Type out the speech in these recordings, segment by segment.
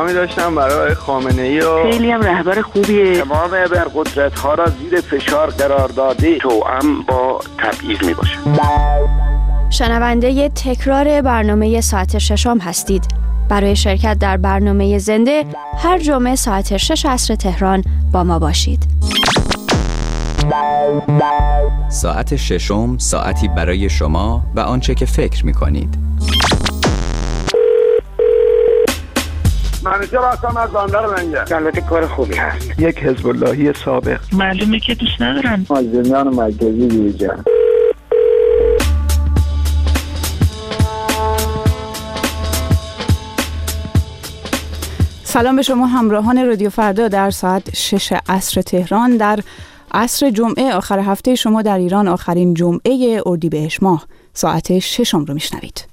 پیغامی داشتم برای خامنه‌ای و خیلی هم رهبر خوبیه. تمام ابرقدرت‌ها را زیر فشار قرار داده، توأم با تبعیض میباشه. شنونده تکرار برنامه ساعت ششم هستید. برای شرکت در برنامه زنده هر جمعه ساعت 6 عصر تهران با ما باشید. ساعت ششم، ساعتی برای شما و آنچه که فکر می‌کنید. منیجر هستم از بندر منجر. البته کار خوبی هست. یک حزب اللهی سابق. معلومه که دوست ندارن. مازندران مرکزی بیرجان. سلام به شما همراهان رادیو فردا در ساعت 6 عصر تهران، در عصر جمعه آخر هفته شما در ایران، آخرین جمعه اردیبهشت ماه، ساعت 6 رو میشنوید.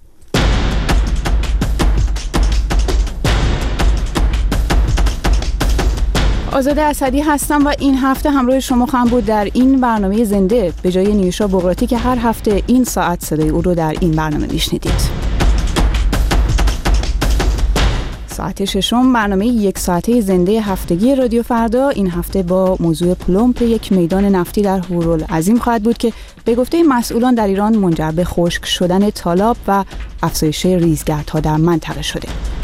آزاده اسدی هستم و این هفته همراه شما خواهم بود در این برنامه زنده به جای نیوشا بغراتی که هر هفته این ساعت صدای او رو در این برنامه میشنیدید. ساعت ششم برنامه یک ساعته زنده هفتگی رادیو فردا این هفته با موضوع پلمپ یک میدان نفتی در هورالعظیم خواهد بود که به گفته مسئولان در ایران منجر به خشک شدن تالاب و افزایش ریزگردها در منطقه شده.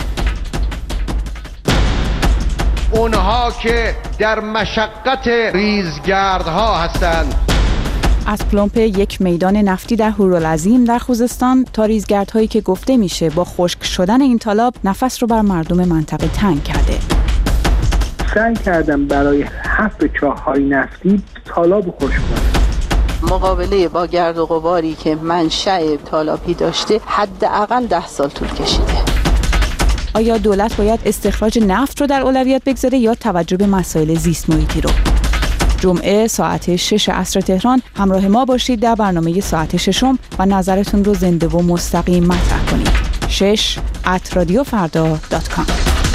اونها که در مشقت ریزگردها هستند. از پلمپ یک میدان نفتی در هورالعظیم در خوزستان تا ریزگردهایی که گفته میشه با خشک شدن این تالاب نفس رو بر مردم منطقه تنگ کرده. سعی کردم برای حفر چاه‌های نفتی تالاب خشک کنم. مقابله با گرد و غباری که منشأ تالابی داشته حداقل 10 سال طول کشیده. آیا دولت باید استخراج نفت رو در اولویت بگذاره یا توجه به مسائل زیست محیطی رو؟ جمعه ساعت 6 عصر تهران همراه ما باشید در برنامه ساعت ششم و نظرتون رو زنده و مستقیم مطرح کنید. 6@radiofarda.com.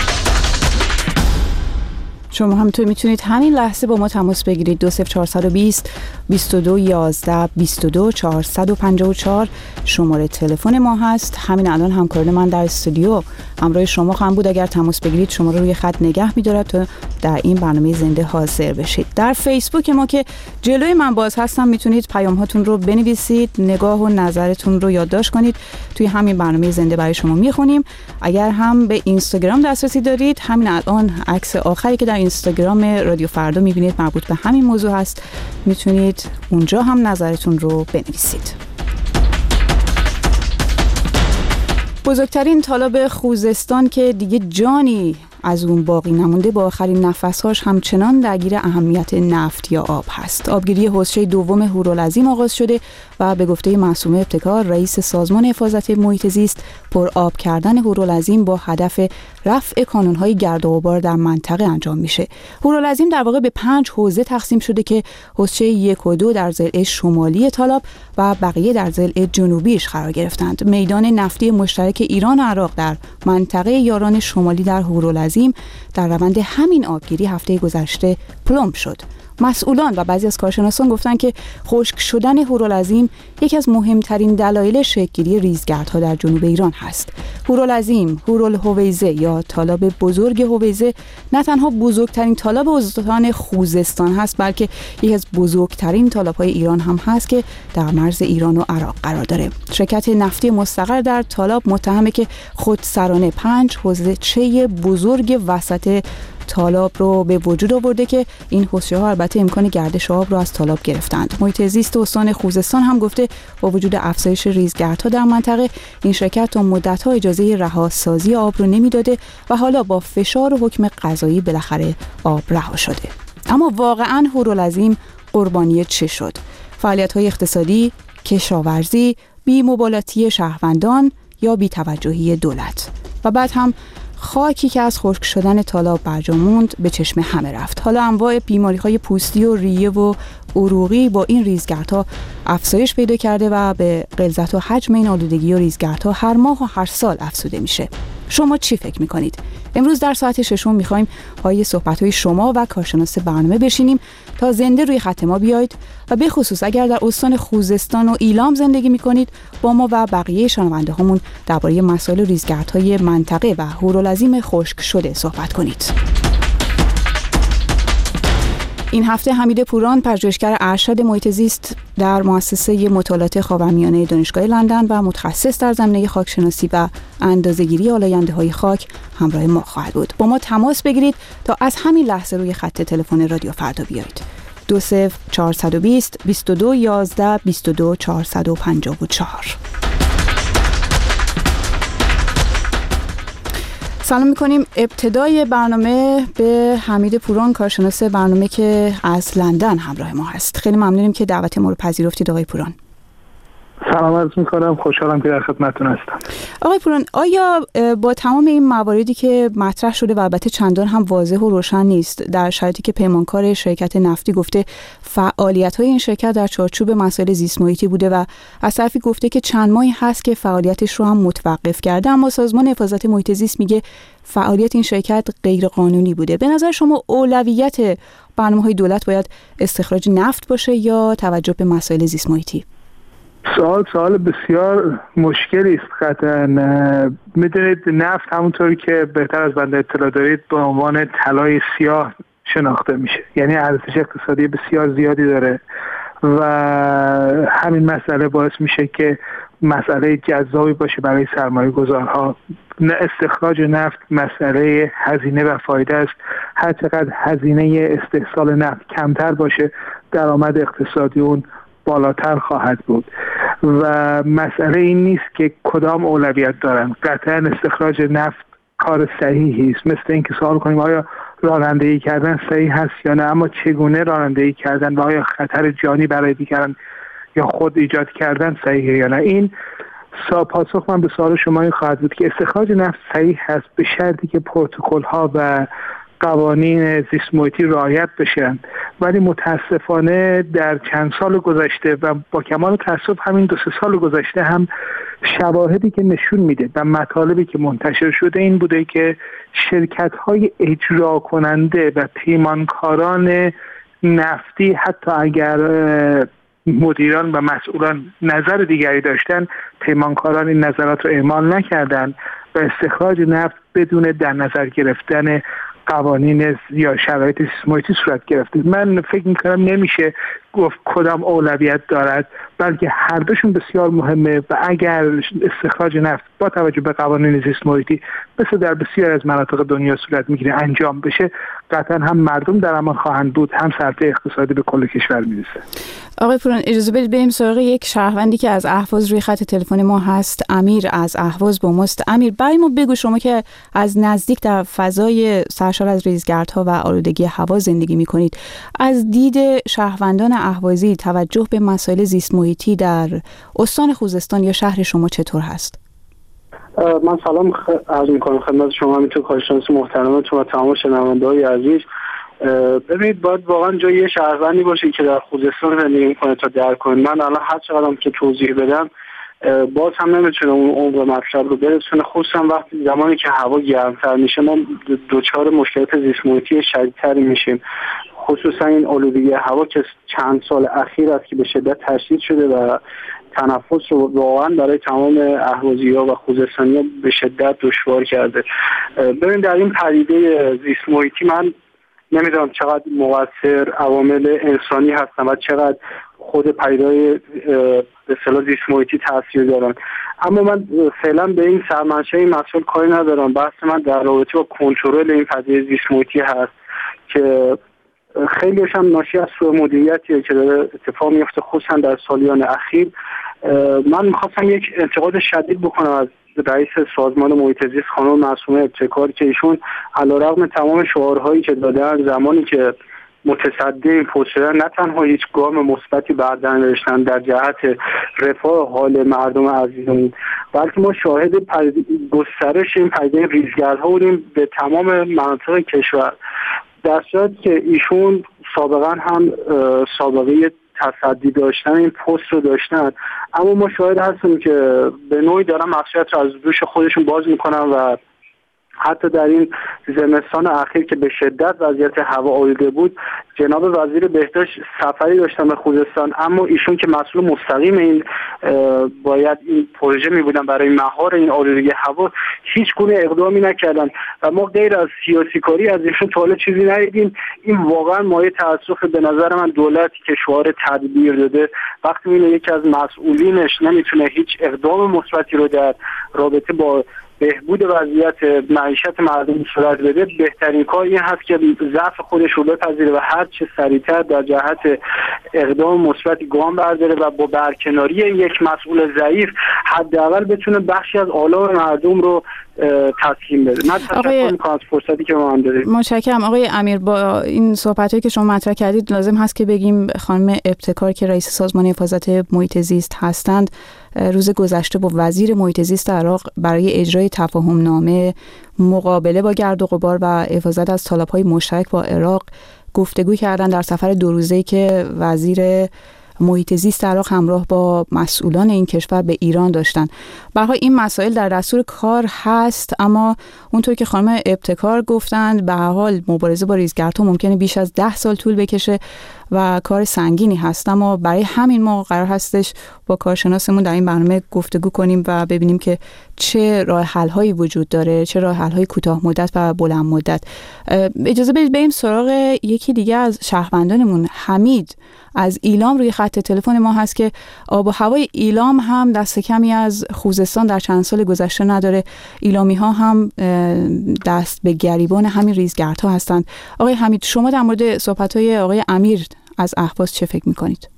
شما همینطور میتونید همین لحظه با ما تماس بگیرید. 20420 2211 22 454 شماره تلفن ما هست. همین الان همکاران من در استودیو همراه شما خواهم بود. اگر تماس بگیرید شما رو روی خط نگه می‌دارم تا در این برنامه زنده حاضر بشید. در فیسبوک ما که جلوی من باز هستم میتونید پیام هاتون رو بنویسید، نگاه و نظرتون رو یادداشت کنید. توی همین برنامه زنده برای شما میخونیم. اگر هم به اینستاگرام دسترسی دارید، همین الان عکس آخری که در اینستاگرام رادیو فردا میبینید مربوط به همین موضوع هست. میتونید اونجا هم نظرتون رو بنویسید. بزرگترین تالاب خوزستان که دیگه جانی از اون باقی نمونده با آخرین نفسهاش همچنان درگیر اهمیت نفت یا آب هست. آبگیری حوضچه دوم هورالعظیم آغاز شده و به گفته معصومه ابتکار رئیس سازمان حفاظت محیط زیست پر آب کردن هورالعظیم با هدف رفع کانون‌های گرد و غبار در منطقه انجام میشه. هورالعظیم در واقع به 5 حوزه تقسیم شده که حوضچه 1 و 2 در ضلع شمالی تالاب و بقیه در ضلع جنوبیش قرار گرفتند. میدان نفتی مشترک ایران و عراق در منطقه یاران شمالی در هورالعظیم در روند همین آبگیری هفته گذشته پلمپ شد. مسئولان و بعضی از کارشناسان گفتن که خشک شدن هورالعظیم یکی از مهمترین دلایل شکل‌گیری ریزگردها در جنوب ایران هست. هورالعظیم، هورالهویزه یا تالاب بزرگ هویزه نه تنها بزرگترین تالاب استان خوزستان هست، بلکه یکی از بزرگترین تالاب‌های ایران هم هست که در مرز ایران و عراق قرار داره. شرکت نفتی مستقر در تالاب متهمه که خودسرانه 5 حوضچه بزرگ وسط تالاب رو به وجود آورده که این حوضچه‌ها البته امکان گردش آب رو از تالاب گرفتند. محیط زیست استان خوزستان هم گفته با وجود افزایش ریزگردها در منطقه این شرکت تا مدت‌ها اجازه رهاسازی آب رو نمیداده و حالا با فشار و حکم قضایی بالاخره آب رها شده. اما واقعاً هورالعظیم قربانی چه شد؟ فعالیت‌های اقتصادی، کشاورزی، بی‌مبالاتی شهروندان یا بی‌توجهی دولت؟ و بعد هم خاکی که از خشک شدن تالاب برجا موند به چشم همه رفت. حالا انواع بیماری‌های پوستی و ریه و عروقی با این ریزگردها افزایش پیدا کرده و به غلظت و حجم این آلودگی و ریزگردها هر ماه و هر سال افزوده میشه. شما چی فکر میکنید؟ امروز در ساعت ششم میخوایم پای صحبت‌های شما و کارشناس برنامه بشینیم تا زنده روی خط ما بیایید و به خصوص اگر در استان خوزستان و ایلام زندگی میکنید با ما و بقیه شنونده هامون درباره مسائل ریزگردهای منطقه و هورالعظیم خشک شده صحبت کنید. این هفته حمید پوران، پژوهشگر ارشد محیط زیست در مؤسسه مطالعات خاورمیانه دانشگاه لندن و متخصص در زمینه خاکشناسی و اندازه‌گیری آلاینده‌های خاک همراه ما خواهد بود. با ما تماس بگیرید تا از همین لحظه روی خط تلفن رادیو فردا بیایید. 20420 22 11 22 454. سلام میکنیم. ابتدای برنامه به حمید پوران، کارشناس برنامه که از لندن همراه ما هست. خیلی ممنونیم که دعوت ما رو پذیرفتید آقای پوران. سلام عرض میکنم، خوشحالم که در خدمتتون هستم. آقای پوران، آیا با تمام این مواردی که مطرح شده و البته چندان هم واضح و روشن نیست، در شرایطی که پیمانکار شرکت نفتی گفته فعالیت‌های این شرکت در چارچوب مسائل زیست محیطی بوده و از طرفی گفته که چند ماهی هست که فعالیتش رو هم متوقف کرده، اما سازمان حفاظت محیط زیست میگه فعالیت این شرکت غیر قانونی بوده. به نظر شما اولویت برنامه‌های دولت باید استخراج نفت باشه یا توجه به مسائل زیست محیطی؟ سوال بسیار مشکلی است. قطعاً میدونید نفت همونطوری که بهتر از بنده اطلاع دارید به عنوان طلای سیاه شناخته میشه، یعنی ارزش اقتصادی بسیار زیادی داره و همین مسئله باعث میشه که مسئله جذابی باشه برای سرمایه گذارها. استخراج نفت مسئله هزینه و فایده است. هر چقدر هزینه استحصال نفت کمتر باشه درآمد اقتصادی اون بالاتر خواهد بود و مسئله این نیست که کدام اولویت دارن. قطعا استخراج نفت کار صحیحی است، مثل اینکه سوال کنیم آیا رانندگی کردن صحیح هست یا نه، اما چگونه رانندگی کردن و آیا خطر جانی برای دیگران یا خود ایجاد کردن صحیحه یا نه. این پاسخ من به سوال شما این خواهد بود که استخراج نفت صحیح هست به شرطی که پروتکل ها و قوانین زیست محیطی رعایت بشن، ولی متاسفانه در چند سال گذشته و با کمال تأسف همین 2-3 سال گذشته هم شواهدی که نشون میده و مطالبی که منتشر شده این بوده که شرکت‌های اجرا کننده و پیمانکاران نفتی حتی اگر مدیران و مسئولان نظر دیگری داشتن، پیمانکاران این نظرات رو اعمال نکردن و استخراج نفت بدون در نظر گرفتن قوانین یا شرایط زیست محیطی صورت گرفته. من فکر میکنم نمیشه گفت کدام اولویت دارد، بلکه هر دوشون بسیار مهمه و اگر استخراج نفت با توجه به قوانین زیست محیطی مثل در بسیار از مناطق دنیا صورت میگیره انجام بشه، قطعا هم مردم در امان خواهند بود، هم صرفه اقتصادی به کل کشور میرسه. آقای پوران، اجازه بدید بریم سراغ یک شهروندی که از اهواز روی خط تلفن ما هست. امیر از اهواز با ماست. امیر، برای ما بگو، شما که از نزدیک در فضای سرشار از ریزگردها و آلودگی هوا زندگی میکنید، از دید شهروندان اهوازی توجه به مسائل زیست محیطی در استان خوزستان یا شهر شما چطور هست؟ من سلام عرض میکنم خدمت شما، همینطور کارشناس محترمتون و تمام شنونده‌های عزیز. ببینید باید واقعا جای یه شهروندی باشه که در خوزستان زندگی میکنه تا درک کنه. من الان هر چقدرم که توضیح بدم باز هم نمیتونه اون عمق مطلب رو برسونه، خصوصا وقتی زمانی که هوا گرمتر میشه ما دچار مشکلات زیست محیطی شدیدتری میشیم، خصوصا این آلودگی هوا که چند سال اخیر است که به شدت تشدید شده و تنفس رو واقعا برای تمام اهوازی‌ها و خوزستانی‌ها به شدت دشوار کرده. ببین در این پدیده زیست محیطی من نمیدونم چقدر مؤثر عوامل انسانی هستن و چقدر خود پدیده‌های به اصطلاح زیست محیطی تاثیر دارن، اما من فعلا به این سرمنشأ این مسئله کاری ندارم. بحث من در رابطه با کنترل این پدیده زیست محیطی هست که خیلیش هم ناشی از سوء مدیریتیه که داره اتفاق میفته خصوصا در سالیان اخیر. من میخواستم یک انتقاد شدید بکنم از رئیس سازمان محیط زیست خانم معصومه ابتکار که ایشون علیرغم تمام شعارهایی که دادن زمانی که متصدی این پست شدن نه تنها هیچ گام مثبتی بردن داشتن در جهت رفاه حال مردم عزیزمون، بلکه ما شاهد گسترش این پدیده ریزگردها بودیم به تمام مناطق کشور، در صورتی که ایشون سابقا هم سابقه تصدی داشتن این پست رو داشتن، اما ما شاهد هستیم که به نوعی دارن مسئولیت رو از دوش خودشون باز میکنن و حتی در این زمستان اخیر که به شدت وضعیت هوا آلوده بود، جناب وزیر بهداشت سفری داشتن به خوزستان، اما ایشون که مسئول مستقیم این باید این پروژه می بودن برای مهار این آلودگی هوا، هیچ گونه اقدامی نکردن و ما غیر از سیاسی کاری از ایشون تا حالا چیزی ندیدیم. این واقعا مایه تأسف به نظر من دولتی که شعار تدبیر داده، وقتی اینو یکی از مسئولینش نمیتونه هیچ اقدام مثبتی رو در رابطه با بهبود وضعیت معیشت مردم صورت بده، بهترین کار این هست که ضعف خودش رو بپذیره و هر چه سریعتر در جهت اقدام مثبتی گام برداره و با برکناری یک مسئول ضعیف حداقل بتونه بخشی از آلام مردم رو تسکین بده. من تشکر می‌کنم از فرصتی که ما هم دادید. متشکرم آقای امیر. با این صحبتایی که شما مطرح کردید لازم هست که بگیم خانم ابتکار که رئیس سازمان حفاظت محیط زیست هستند، روز گذشته با وزیر محیط زیست عراق برای اجرای تفاهم نامه مقابله با گرد و غبار و حفاظت از تالاب‌های مشترک با عراق گفتگو کردن در سفر 2 روزه‌ای که وزیر محیط زیست عراق همراه با مسئولان این کشور به ایران داشتن. به هر حال این مسائل در دستور کار هست، اما اونطور که خانم ابتکار گفتند به هر حال مبارزه با ریزگردها ممکنه بیش از 10 سال طول بکشه و کار سنگینی هست، اما برای همین ما قرار هستش با کارشناسمون در این برنامه گفتگو کنیم و ببینیم که چه راه حل‌هایی وجود داره، چه راه حل‌های کوتاه مدت و بلند مدت. اجازه بدید بریم سراغ یکی دیگه از شهروندانمون. حمید از ایلام روی خط تلفن ما هست که آب و هوای ایلام هم دست کمی از خوزستان در چند سال گذشته نداره. ایلامی‌ها هم دست به گریبان همین ریزگردها هستند. آقای حمید، شما در مورد صحبت‌های آقای امیر از اهواز چه فکر می‌کنید؟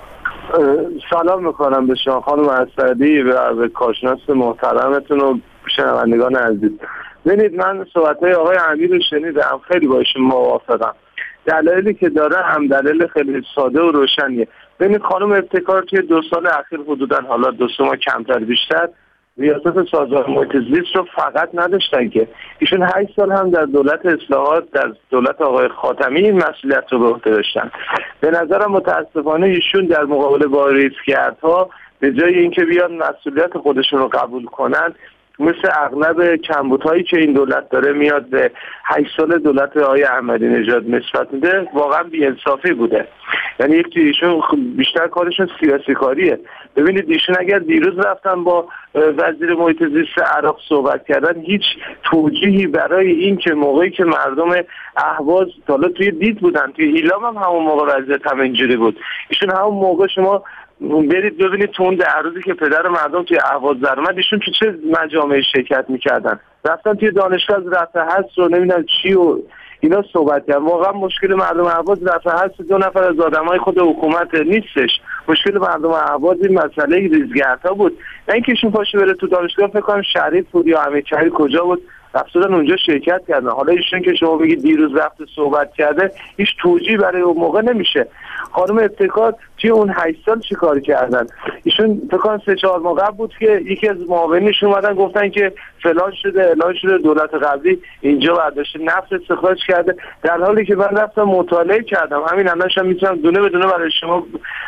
سلام میکنم به شما خانم اسدی و به کارشناس محترمتون و شنوندگان عزیز. ببینید من صحبت‌های آقای امیر رو شنیدم، خیلی با ایشون موافقم. دلایلی که داره هم دلیل خیلی ساده و روشنیه. ببینید خانم ابتکار توی 2 سال اخیر حدوداً، حالا 2 ماه کمتر بیشتر، ریاست سازمان محیط زیست رو فقط نداشتن که ایشون 8 سال هم در دولت اصلاحات، در دولت آقای خاتمی این مسئولیت رو به عهده داشتن. به نظرم متاسفانه ایشون در مقابله با ریزگردها به جای اینکه بیان مسئولیت خودشون رو قبول کنن، مثل اغلب کمبودهایی که این دولت داره میاد به 8 سال دولت آقای احمدی نژاد نسبت میده، واقعا بی‌انصافی بوده. یعنی یک ایشون بیشتر کارشون سیاسی کاریه. ببینید ایشون اگر دیروز رفتن با وزیر محیط زیست عراق صحبت کردن، هیچ توجیهی برای این که موقعی که مردم اهواز حالا توی دید بودن، توی ایلام هم همون موقع وضعیت هم اینجوری بود، ایشون همون موقع شما برید ببینید تو اون 10 روزی که پدر مردم توی اهواز در اومد، ایشون تو چه مجامعی شرکت میکردن، رفتن توی دانشگاه از رفع حدس رو نمیدونم چی و اینا صحبت کردن. واقعا مشکل مردم اهواز رفع حدس 2 نفر از آدمای خود حکومت نیستش. مشکل مردم اهواز این مسئله ریزگردها بود، نه اینکه ایشون پاشه بره تو دانشگاه. فکر کنم شریف بود یا امیرچهری کجا بود، رفتن اونجا شرکت کردن. حالا ایشون که شما بگید دیروز رفته صحبت کرده، هیچ توجیه برای اون موقع نمیشه. خانم ابتکار توی اون 8 سال چیکار کردن؟ ایشون فکر کنم 3-4 ماه قبل بود که یکی از معاونینشون اومدن گفتن که فلان شده، اعلان شده، دولت قبلی اینجا برداشت نفت استخراج کرده، در حالی که من رفتم مطالعه کردم. همین الانش هم میتونم دونه به دونه برای شما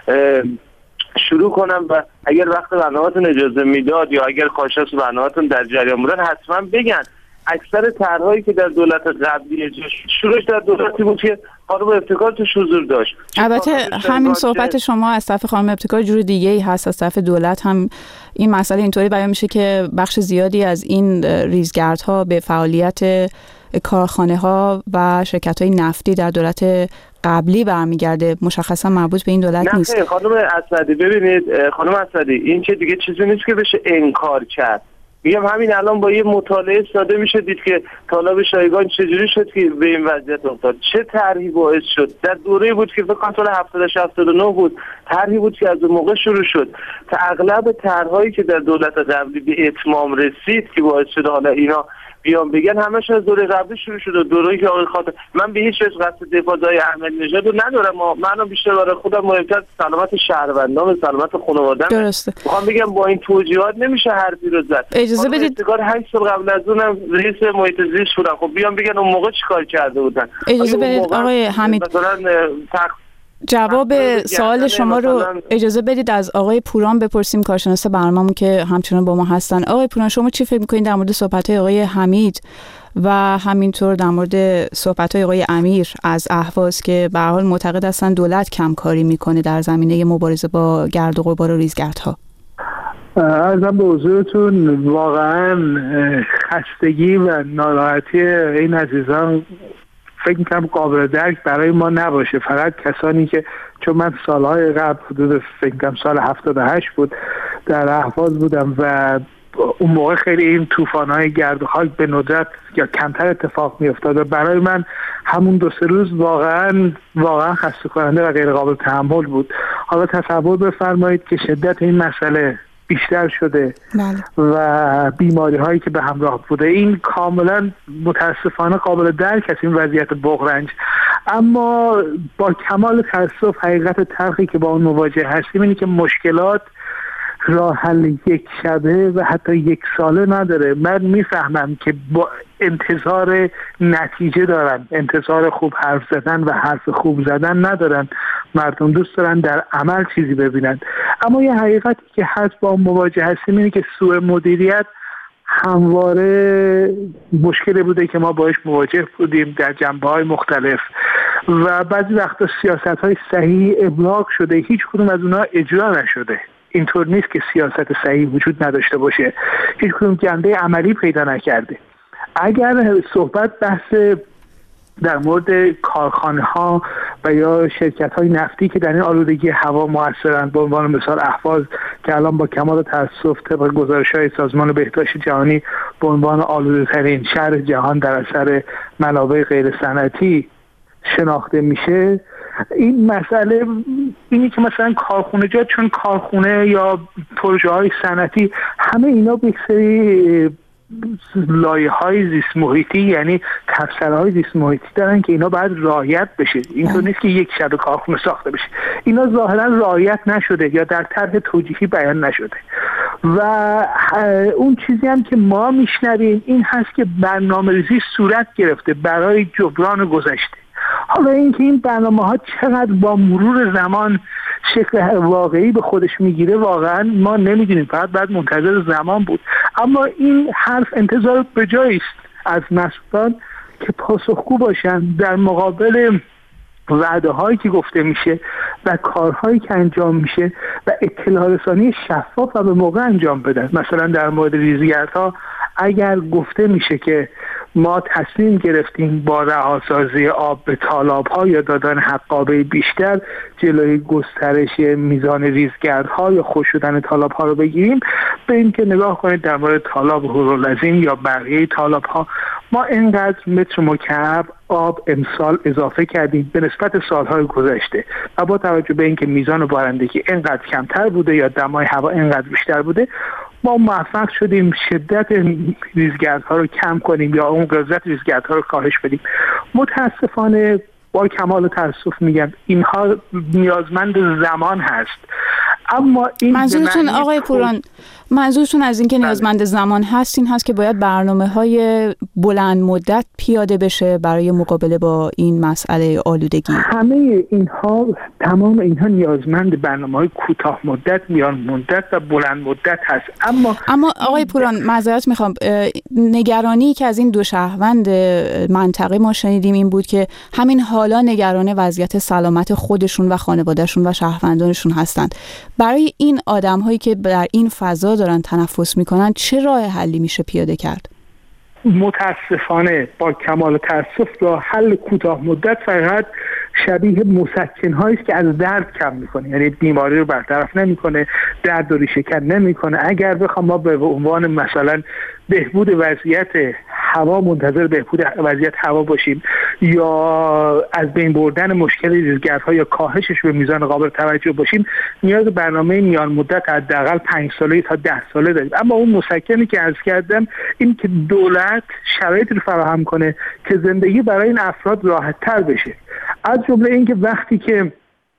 شروع کنم و اگر وقت برنامه‌تون اجازه میداد یا اگر کارشناس برنامه‌تون در جریان بودن حتما بگن. اکثر طرحهایی که در دولت قبلی اجرا شد، شروعش در دولتی بود که خانم ابتکار توش حضور داشت. البته همین صحبت شما از طرف خانم ابتکار جور دیگه ای هست، از طرف دولت هم این مسئله اینطوری بیان میشه که بخش زیادی از این ریزگردها به فعالیت کارخانه ها و شرکت های نفتی در دولت قبلی برمیگرده، مشخصا مربوط به این دولت نیست. نه خانم اسدی، ببینید خانم اسدی، این که دیگه چیزی نیست که بشه انکار کرد. میگم همین الان با یه مطالعه ساده میشه دید که طالب شایگان چجوری شد که به این وضعیت افتاد، چه طرحی باعث شد. در دوره بود که فکر کنم سال 78-79 بود، طرحی بود که از اون موقع شروع شد تا اغلب طرحهایی که در دولت قبلی به اتمام رسید که باعث شد حالا اینا بیان بگن همش از دوره قبلی شروع شده. دوره‌ای که آقای خاطر، من به هیچ وجه قصد دفاع از احمدی نژاد رو ندارم، من بیشتر برای خودم مهمتر سلامت شهروندان، سلامت خانواده‌ام. درسته. میخوام بگم با این توجیهات نمیشه حرفی رو زد. اجازه بدید 8 سال قبل از اونم رئیس محیط زیست بودن، خب بیان بگن اون موقع چیکار کرده بودن. اجازه بدید آقای حمید جواب سوال شما رو اجازه بدید از آقای پوران بپرسیم، کارشناس برنامه‌مون که همچنان با ما هستن. آقای پوران، شما چی فکر می‌کنید در مورد صحبت‌های آقای حمید و همینطور در مورد صحبت‌های آقای امیر از اهواز که به هر حال معتقد هستن دولت کمکاری میکنه در زمینه مبارزه با گرد و غبار و ریزگردها. عرضم به حضورتون واقعا خستگی و ناراحتی این عزیزان فکر میکنم قابل درک برای ما نباشه، فقط کسانی که چون من سالهای قبل حدود فکر میکنم سال 78 بود در اهواز بودم و اون موقع خیلی این طوفان‌های گرد و خاک به ندرت یا کمتر اتفاق می‌افتاد و برای من همون 2-3 روز واقعا خسته کننده و غیر قابل تحمل بود. حالا تصور بفرمایید که شدت این مسئله بیشتر شده و بیماری هایی که به همراه بوده، این کاملا متاسفانه قابل درک است این وضعیت بغرنج. اما با کمال تأسف حقیقت تلخی که با اون مواجه هستیم اینه که مشکلات راه حل یک شبه و حتی یک ساله نداره. من میفهمم که با انتظار نتیجه دارن، انتظار خوب حرف زدن و حرف خوب زدن ندارن، مردم دوست دارن در عمل چیزی ببینن. اما یه حقیقتی که هست با اون مواجه هستیم اینه که سوء مدیریت همواره مشکلی بوده که ما باش مواجه بودیم در جنبه‌های مختلف و بعضی وقتا سیاست‌های صحیح ابلاغ شده، هیچ کدوم از اونها اجرا نشده. اینطور نیست که سیاست صحیح وجود نداشته باشه، هیچ کدوم جنبه عملی پیدا نکرده. اگر صحبت بحث در مورد کارخانه ها و یا شرکت های نفتی که در این آلودگی هوا مؤثرند، به عنوان مثال اهواز که الان با کمال تأسف طبق گزارش های سازمان بهداشت جهانی به عنوان آلوده ترین شهر جهان در اثر منابع غیر صنعتی شناخته میشه، این مسئله اینی که مثلا کارخونه جا چون کارخونه یا پروژه های صنعتی همه اینا به یک سری لایه های زیست محیطی یعنی تبصره های زیست محیطی دارن که اینا باید رعایت بشه. اینطور نیست که یک شب کارخونه ساخته بشه، اینا ظاهرا رعایت نشده یا در طرح توجیهی بیان نشده و اون چیزی هم که ما میشنویم این هست که برنامه‌ریزی صورت گرفته برای جبران گذشته. حالا اینکه این برنامه‌ها چقدر با مرور زمان شکل واقعی به خودش میگیره واقعا ما نمیدونیم، فقط باید منتظر زمان بود. اما این حرف انتظار به جایی است از مسئولان که پاسخگو باشن در مقابل وعده هایی که گفته میشه و کارهایی که انجام میشه و اطلاع رسانی شفاف و به موقع انجام بدن. مثلا در مورد ریزگردها اگر گفته میشه که ما تصمیم گرفتیم با رهاسازی آب به تالاب‌ها یا دادن حقابه بیشتر جلوی گسترش میزان ریزگردها یا خشک شدن تالاب‌ها رو بگیریم، به این که نگاه کنید در مورد تالاب هورالعظیم یا بقیه تالاب‌ها ما اینقدر متر مکعب آب امسال اضافه کردیم به نسبت سالهای گذشته و با توجه به اینکه میزان بارندگی اینقدر کمتر بوده یا دمای هوا اینقدر بیشتر بوده، ما موفق شدیم شدت ریزگردها رو کم کنیم یا اون غلظت ریزگردها رو کاهش بدیم. متاسفانه با کمال تأسف میگم اینها نیازمند زمان هست. اما این منظورتون آقای پوران، منظورتون از این که نیازمند زمان هست این هست که باید برنامه‌های بلند مدت پیاده بشه برای مقابله با این مسئله آلودگی؟ همه اینها، تمام اینها نیازمند برنامه‌های کوتاه مدت، میان مدت و بلند مدت هست. اما آقای پوران معذرت میخوام، نگرانی که از این دو شهروند منطقه ما شنیدیم این بود که همین حالا نگران وضعیت سلامت خودشون و خانوادهشون و شهروندانشون هستند. برای این آدم‌هایی که در این فضا دارن تنفس میکنن چه راه حلی میشه پیاده کرد؟ متاسفانه با کمال تأسف راه حل کوتاه مدت فقط شبیه مسکن‌هایی است که از درد کم میکنه، یعنی بیماری رو برطرف نمیکنه، درد و ریشه‌کن نمیکنه. اگر بخوام ما به عنوان مثلا بهبود وضعیت هوا منتظر بهبود وضعیت هوا باشیم یا از بین بردن مشکل ریزگردها یا کاهشش به میزان قابل توجه باشیم، نیاز به برنامه میان مدت حداقل 5 ساله تا 10 ساله داریم. اما اون مسکنی که عرض کردم این که دولت شرایطی رو فراهم کنه که زندگی برای این افراد راحت تر بشه، از جمله اینکه وقتی که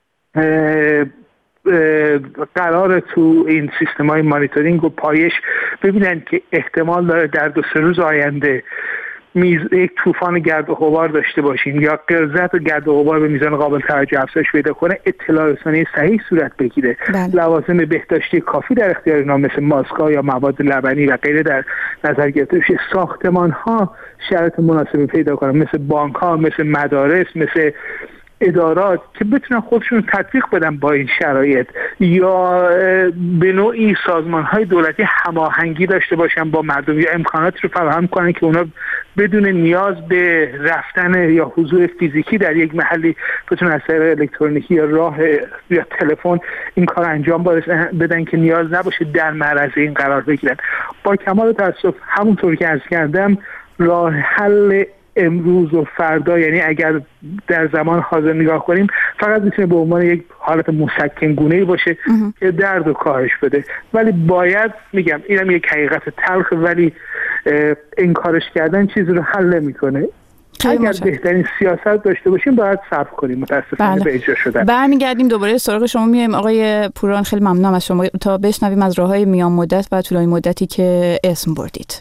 قرار تو این سیستم‌های مانیتورینگ و پایش ببینن که احتمال داره در 2-3 روز آینده یک طوفان گرد و غبار داشته باشیم یا غلظت و گرد و غبار به میزان قابل توجه افزایش پیدا کنه، اطلاع رسانی صحیح صورت بگیره. لوازم بهداشتی کافی در اختیار اینا مثل ماسک‌ها یا مواد لبنی و غیره در نظر گرفته بشه. ساختمان‌ها شرایط مناسبی پیدا کنن، مثل بانک‌ها، مثل مدارس، مثل ادارات که بتونن خودشون تطبیق بدن با این شرایط، یا به نوعی سازمان‌های دولتی هماهنگی داشته باشن با مردم یا امکاناتی رو فراهم کنن که اونا بدون نیاز به رفتن یا حضور فیزیکی در یک محلی بتونن از طریق الکترونیکی یا راه یا تلفن این کار انجام بدن که نیاز نباشه در معرض این قرار بگیرن. با کمال تأسف همونطور که عرض کردم راه حل امروز و فردا، یعنی اگر در زمان حاضر نگاه کنیم، فقط میتونه به عنوان یک حالت مسکن گونه‌ای باشه که درد و کاهش بده. ولی باید میگم اینم یک حقیقت تلخ، ولی انکارش کردن چیزی رو حل نمیکنه. اگر بهترین سیاست داشته باشیم باید صبر کنیم متاسفانه به اجرا شدن. برمیگردیم دوباره سراغ شما میایم. آقای پوران خیلی ممنونم از شما تا بشنویم از راههای میان مدت و طولانی مدتی که اسم بردید.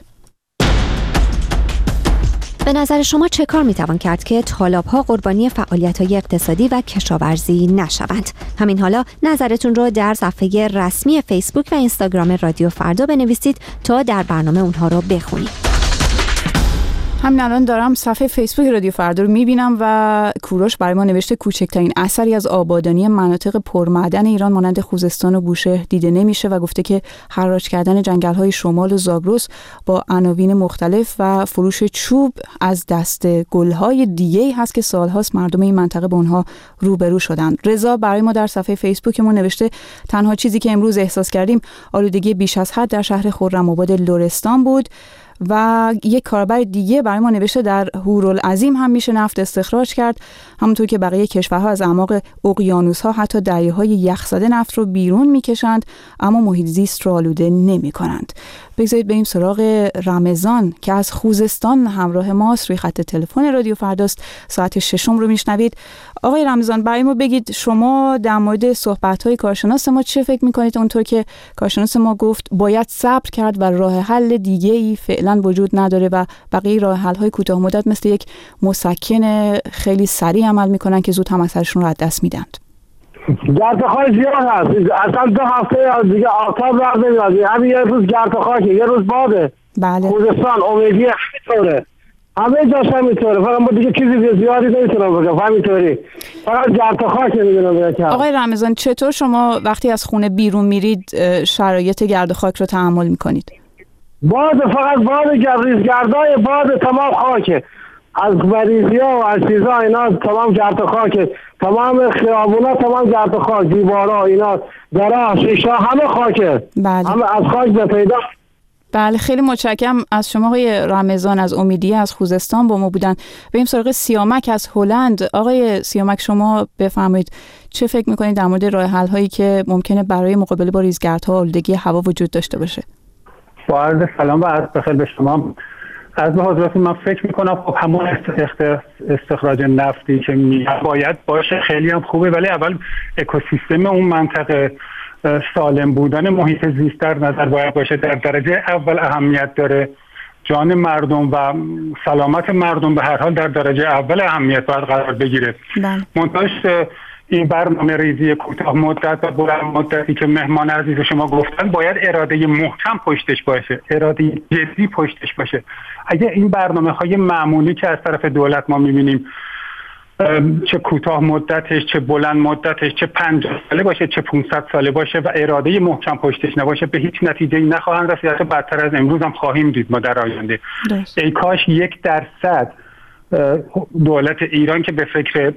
به نظر شما چه کار میتوان کرد که طالاب‌ها قربانی فعالیت‌های اقتصادی و کشاورزی نشوند؟ همین حالا نظرتون رو در صفحه رسمی فیسبوک و اینستاگرام رادیو فردا بنویسید تا در برنامه اونها رو بخونیم. همین الان دارم صفحه فیسبوک رادیو فردا رو میبینم و کوروش برای ما نوشته کوچکترین اثری از آبادانی مناطق پرمعدن ایران مانند خوزستان و بوشهر دیده نمیشه و گفته که حراج کردن جنگل‌های شمال و زاگرس با عناوین مختلف و فروش چوب از دست گل‌های دیگه‌ای هست که سال‌هاست مردم این منطقه با اونها روبرو شدن. رضا برای ما در صفحه فیسبوکمون نوشته تنها چیزی که امروز احساس کردیم آلودگی بیش از حد در شهر خرم‌آباد لرستان بود. و یک کاربر دیگه برای ما نوشته در هورالعظیم هم میشه نفت استخراج کرد، همونطور که بقیه کشورها از اعماق اقیانوس‌ها حتی دریاهای یخزده نفت رو بیرون میکشند اما محیط زیست رو آلوده نمی‌کنند. بگذارید بریم سراغ رمضان که از خوزستان همراه ماست، روی خط تلفن رادیو فرداست. ساعت 6 رو میشنوید. آقای رمضان برای ما بگید شما در مورد صحبت‌های کارشناس ما چه فکر می‌کنید؟ اونطور که کارشناس ما گفت باید صبر کرد و راه حل دیگه‌ای فعلا وجود نداره و بقیه راه حل‌های کوتاه مدت مثل یک مسکن خیلی سریع عمل می‌کنن که زود هم اثرشون رو از دست میدند. گردخای زیاد هست، اصلا 2 هفته دیگه آفتاب راه نمیاد، همین یه روز گردخاکه، یه روز باده. بله. خوزستان امیدی همینطوره، همه جاش همینطوره، فقط ما دیگه چیزی زیادی نمیتونم بگم، همینطوری فقط گردخاک نمیدونم بگم. آقای رمضان چطور شما وقتی از خونه بیرون میرید شرایط گردخاک رو تحمل میکنید؟ باد، فقط باد ریزگردای باد تمام خاکه، از مریضی‌ها و از چیزا اینا تمام گرد و خاکه، تمام خیابونا تمام گرد و خاک، دیوارا اینا درا شیشه همه خاکه. بله. همه از خاک به پیدا. بله خیلی متشکرم از شما آقای رمضان از امیدیه از خوزستان با ما بودن. بریم سراغ سیامک از هلند. آقای سیامک شما بفرمایید چه فکر میکنید در مورد راه حل هایی که ممکنه برای مقابله با ریزگردها آلودگی هوا وجود داشته باشه؟ با عرض سلام و عرض بخیر به شما. از به حضرتون من فکر میکنم خب همون استخراج نفتی که باید باشه خیلی هم خوبه، ولی اول اکوسیستم اون منطقه سالم بودن محیط زیست در نظر باید باشه. در درجه اول اهمیت داره، جان مردم و سلامت مردم به هر حال در درجه اول اهمیت باید قرار بگیره. منتهاش این برنامه ریزی کوتاه مدت و بلند مدتی که مهمان عزیز شما گفتن باید اراده محکم پشتش باشه، اراده جدی پشتش باشه. اگه این برنامه‌های معمولی که از طرف دولت ما می‌بینیم چه کوتاه مدتش چه بلند مدتش چه 50 ساله باشه چه 500 ساله باشه و اراده محکم پشتش نباشه به هیچ نتیجه‌ای نخواهند رسید، حتی بدتر از امروز هم خواهیم دید ما در آینده. ای کاش 1% دولت ایران که به فکر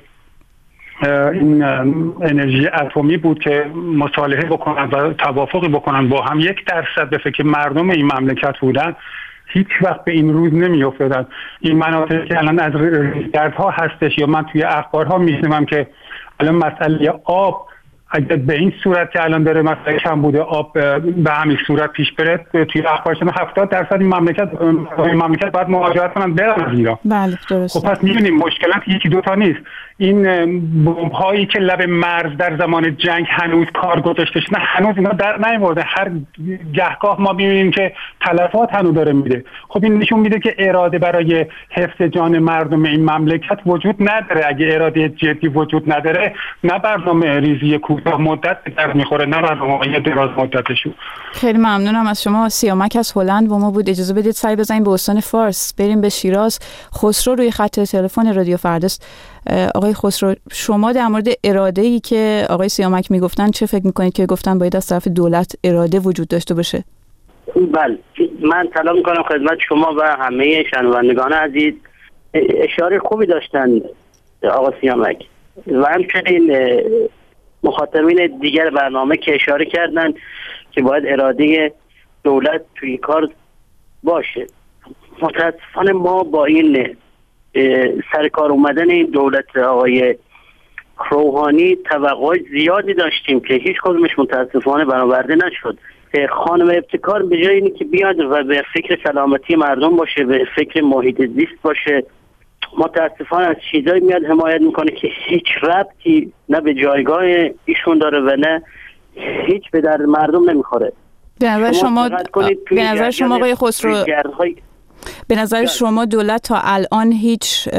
این انرژی اتمی بود که مصالحه بکنن و توافقی بکنن با هم، 1% به فکر مردم این مملکت بودن هیچ وقت به این روز نمی افتادن. این مناطقی که الان از ریزگردها هستش یا من توی اخبارها میشنوم که الان مسئله آب اگر به این صورت که الان داره مسئله کم بوده آب به همین صورت پیش بره، توی اخبار شما 70% این مملکت باید مهاجرت کنن برن از ایران. بله درست. خب پس می‌بینیم مشکلات یکی دوتا نیست. این بمب هایی که لب مرز در زمان جنگ هنوز کار گذاشتش، نه هنوز اینا در نیورده. هر گهگاه ما می‌بینیم که تلفات هنوز داره میده. خب این نشون میده که اراده برای حفظ جان مردم این مملکت وجود نداره. اگه اراده جدی وجود نداره، نه برنامه ریزی کوتاه مدت در میخوره، نه برنامه دراز مدتشو. خیلی ممنونم از شما. سیامک از هلند با ما بود. اجازه بدید سعی بزنیم به استان فارس، بریم به شیراز. خسرو روی خط تلفن رادیو فرداست. آقای خسرو، شما در مورد اراده‌ای که آقای سیامک میگفتن چه فکر میکنید که گفتن باید از طرف دولت اراده وجود داشته باشه؟ بله، من سلام میکنم خدمت شما و همه شنوندگان عزیز. اشاره خوبی داشتن آقای سیامک و همچنین مخاطبین دیگر برنامه که اشاره کردن که باید اراده دولت توی کار باشه. متاسفانه ما با این سر کار اومدن این دولت آقای روحانی توقع زیادی داشتیم که هیچ کدومش متاسفانه برآورده نشد. خانم ابتکار به جای اینی که بیاد و به فکر سلامتی مردم باشه، به فکر محیط زیست باشه، متاسفانه از چیزایی میاد حمایت میکنه که هیچ ربطی نه به جایگاه ایشون داره و نه هیچ به درد مردم نمیخوره. به نظر شما آقای خسرو، به نظر شما دولت تا الان هیچ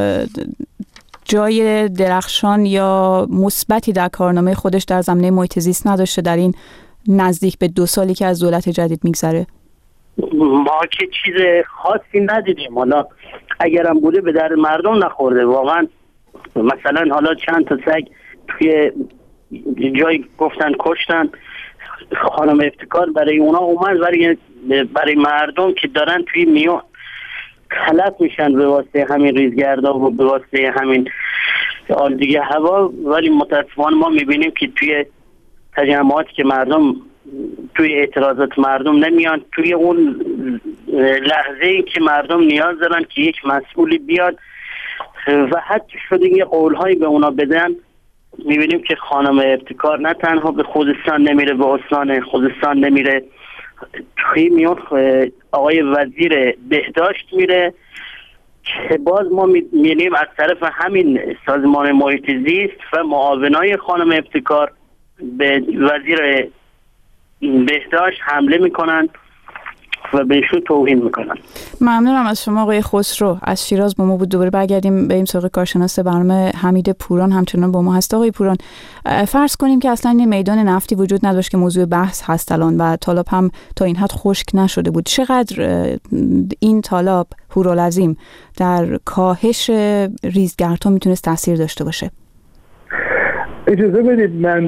جای درخشان یا مثبتی در کارنامه خودش در زمینه محیط زیست نداشته در این نزدیک به 2 سالی که از دولت جدید میگذره؟ ما که چیز خاصی ندیدیم. حالا اگرم بوده به در مردم نخورده واقعا. مثلا حالا چند تا سگ توی جای گفتن کشتن، خانم ابتکار برای اونا اومد برای مردم که دارن توی میان تلف میشن به واسطه همین ریزگردها و به واسطه همین آلودگی هوا، ولی متاسفانه ما میبینیم که توی تجمعاتی که مردم توی اعتراضات مردم نمیان، توی اون لحظه ای که مردم نیاز دارن که یک مسئولی بیاد و حتی شده یه قولهایی به اونا بدن، میبینیم که خانم ابتکار نه تنها به خوزستان نمیره، به استان خوزستان نمیره، توی میون آقای وزیر بهداشت میره که باز ما میبینیم از طرف همین سازمان محیط زیست و معاونای خانم ابتکار به وزیر بهداشت حمله میکنن و بهشون توهین میکنن. ممنونم از شما آقای خسرو از شیراز با ما بود. دوباره برگردیم به این سراغ کارشناس برنامه حمید پوران همچنان با ما هست. آقای پوران، فرض کنیم که اصلا این میدان نفتی وجود نداشت که موضوع بحث هست الان و تالاب هم تا این حد خشک نشده بود، چقدر این تالاب هورالعظیم در کاهش ریزگردها میتونست تاثیر داشته باشه؟ اجازه بدید من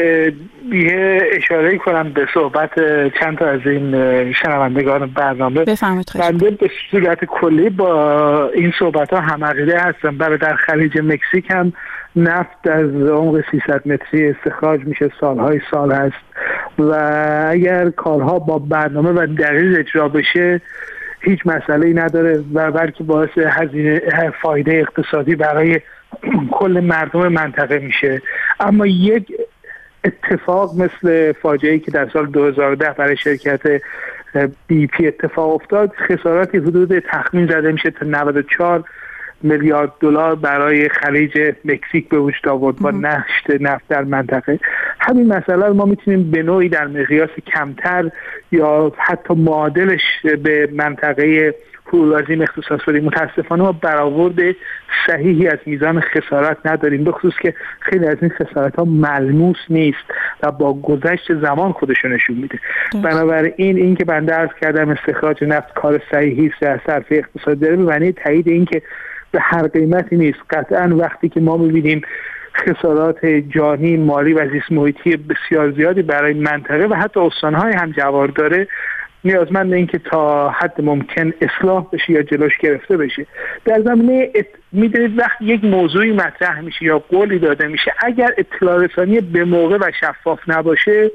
یه اشاره کنم به صحبت چند تا از این شنوندگان برنامه. بنده به صورت کلی با این صحبت ها هم عقیده هستم. برای در خلیج مکزیک هم نفت از عمق 300 متری استخراج میشه، سالهای سال هست و اگر کارها با برنامه و دقیق اجرا بشه هیچ مسئله‌ای نداره و بلکه باعث فایده اقتصادی برای کل مردم منطقه میشه. اما یک اتفاق مثل فاجعه‌ای که در سال 2010 برای شرکت بی پی اتفاق افتاد، خساراتی حدود تخمین زده میشه تا 94 میلیارد دلار برای خلیج مکزیک به وجود آورد با نشت نفت در منطقه. همین مسئله ما میتونیم به نوعی در مقیاس کمتر یا حتی معادلش به منطقه هورالعظیم اختصاص بدیم. متاسفانه ما برآورد صحیحی از میزان خسارت نداریم، به خصوص که خیلی از این خسارت ها ملموس نیست و با گذشت زمان خودشو نشون میده. بنابراین این که بنده عرض کردم استخراج نفت کار صحیحی است، صرفه اقتصادی داره، به معنی تایید این که به هر قیمتی نیست. قطعا وقتی که ما میبینیم خسارات جانی، مالی و زیست محیطی بسیار زیادی برای منطقه و حتی استانهای هم جوار داره، نیازمند این که تا حد ممکن اصلاح بشه یا جلوش گرفته بشه. در زمینه میدونید وقتی یک موضوعی مطرح میشه یا قولی داده میشه، اگر اطلاع رسانی به موقع و شفاف نباشه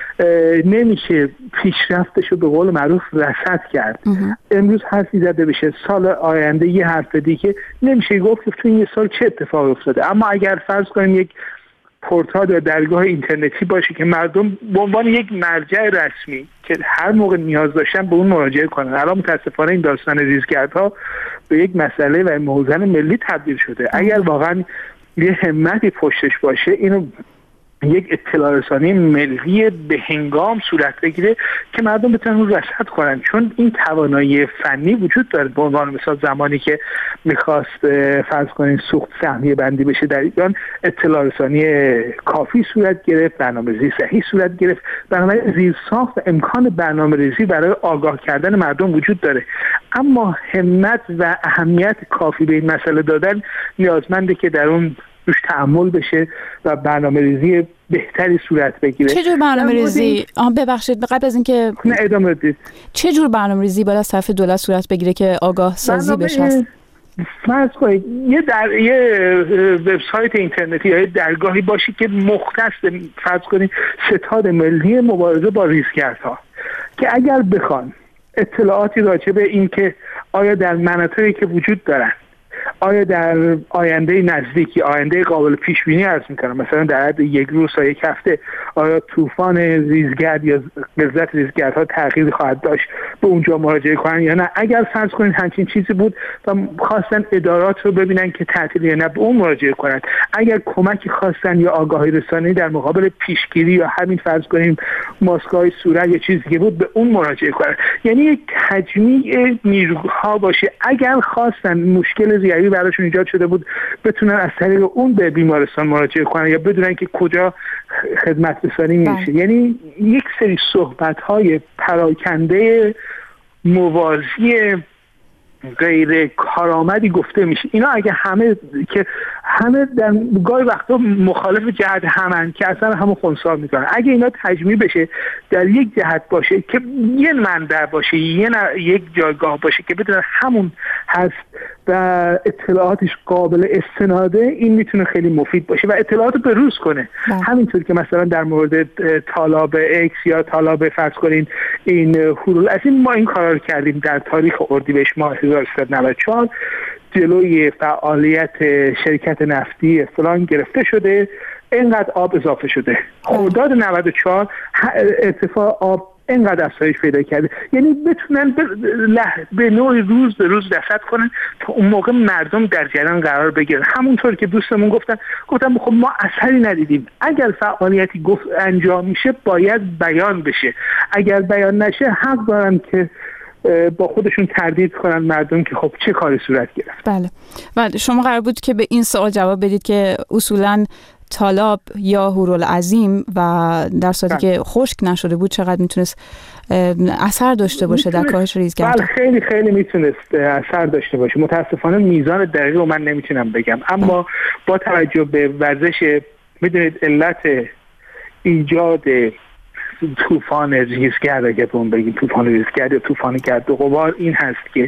نمیشه پیشرفتش رو به قول معروف رصد کرد. امروز حرفی زده بشه، سال آینده یه حرف دیگه نمیشه گفت که تو این یه سال چه اتفاقی افتاده. اما اگر فرض کنیم یک پورتال یا درگاه اینترنتی باشه که مردم به عنوان یک مرجع رسمی که هر موقع نیاز داشتن به اون مراجعه کنن. الان متاسفانه این داستان ریزگردها به یک مسئله و موزن ملی تبدیل شده. اگر واقعا یه همتی پشتش باشه، اینو یک اطلاع رسانی ملی به هنگام صورت بگیره که مردم بتونن اون رصد کنن، چون این توانایی فنی وجود داره. به عنوان مثال زمانی که میخواست فرض کنین سوخت سهمیه بندی بشه در ایران، اطلاع رسانی کافی صورت گرفت، برنامه‌ریزی صحیح صورت گرفت، برنامه زیرساخت و امکان برنامه‌ریزی برای آگاه کردن مردم وجود داره. اما همت و اهمیت کافی به این مسئله دادن نیازمنده که در اون روش تأمل بشه و برنامه‌ریزی بهتری صورت بگیره. چه جور برنامه‌ریزی؟ ببخشید قبل از اینکه ادامه بدید، چه جور برنامه‌ریزی باید از طرف دولت صورت بگیره که آگاه سازی بشه؟ فرض کنید یه وبسایت اینترنتی یا درگاهی باشی که مختص فرض کنید ستاد ملی مبارزه با ریزگردها، که اگر بخوان اطلاعاتی راجع به این که آیا در مناطقی که وجود دارن، آیا در آینده نزدیکی، آینده قابل پیش بینی عرض می‌کنم، مثلا در حد یک روز تا یک هفته، آیا طوفان ریزگرد یا غلظت ریزگردها تغییری خواهد داشت، به اونجا مراجعه کنن یا نه. اگر فرض کنید همچین چیزی بود و خواستن ادارات رو ببینن که تعطیل یا نه، به اون مراجعه کنن. اگر کمکی خواستن یا آگاهی رسانی در مقابل پیشگیری یا همین فرض کنیم ماسک‌های صورت یا چیزی که بود، به اون مراجعه کنن. یعنی یک تجمیع نیروها باشه، اگر خواستن مشکل ریوی براشون ایجاد شده بود بتونن از طریق اون به بیمارستان مراجعه کنن یا بدونن که کجا خدمت رسانی میشه. یعنی یک سری صحبت‌های پراکنده موازی غیر کارآمدی گفته میشه. اینا اگه همه در گاهی وقتا مخالف جهت همن که اصلا همون خنثی میکنن، اگه اینا تجمیع بشه در یک جهت باشه که یه منبع باشه، یک جایگاه باشه که بدون همون هست و اطلاعاتش قابل استناده، این میتونه خیلی مفید باشه و اطلاعاتو بروز کنه. همینطور که مثلا در مورد طالاب اکس یا طالاب فرض کنین این هورالعظیم ما این کارا رو کردیم در تاریخ اردیبهشت ماه 1394 جلوی فعالیت شرکت نفتی فلان گرفته شده، اینقدر آب اضافه شده. خرداد 94 ارتفاع آب اینقدر افزایش پیدا کرده. یعنی بتونن به نوعی روز به روز رصد کنن تا اون موقع مردم در جریان قرار بگیرن. همونطور که دوستمون گفتم خب ما اثری ندیدیم. اگر فعالیتی انجام میشه باید بیان بشه، اگر بیان نشه حق دارن که با خودشون تردید کنن مردم که خب چه کاری صورت گرفت. بله شما قرار بود که به این سوال جواب بدید که اصولاً طالاب یا هورالعظیم و در صورتی که خشک نشده بود چقدر میتونست اثر داشته باشه در کاهش ریزگردها؟ خیلی خیلی میتونست اثر داشته باشه. متاسفانه میزان دقیق رو من نمیتونم بگم، اما با توجه به ورزش، میدونید علت ایجاد طوفان ریزگرد، اگه بهون بگیم طوفان ریزگرد یا طوفان گرد و غبار، این هست که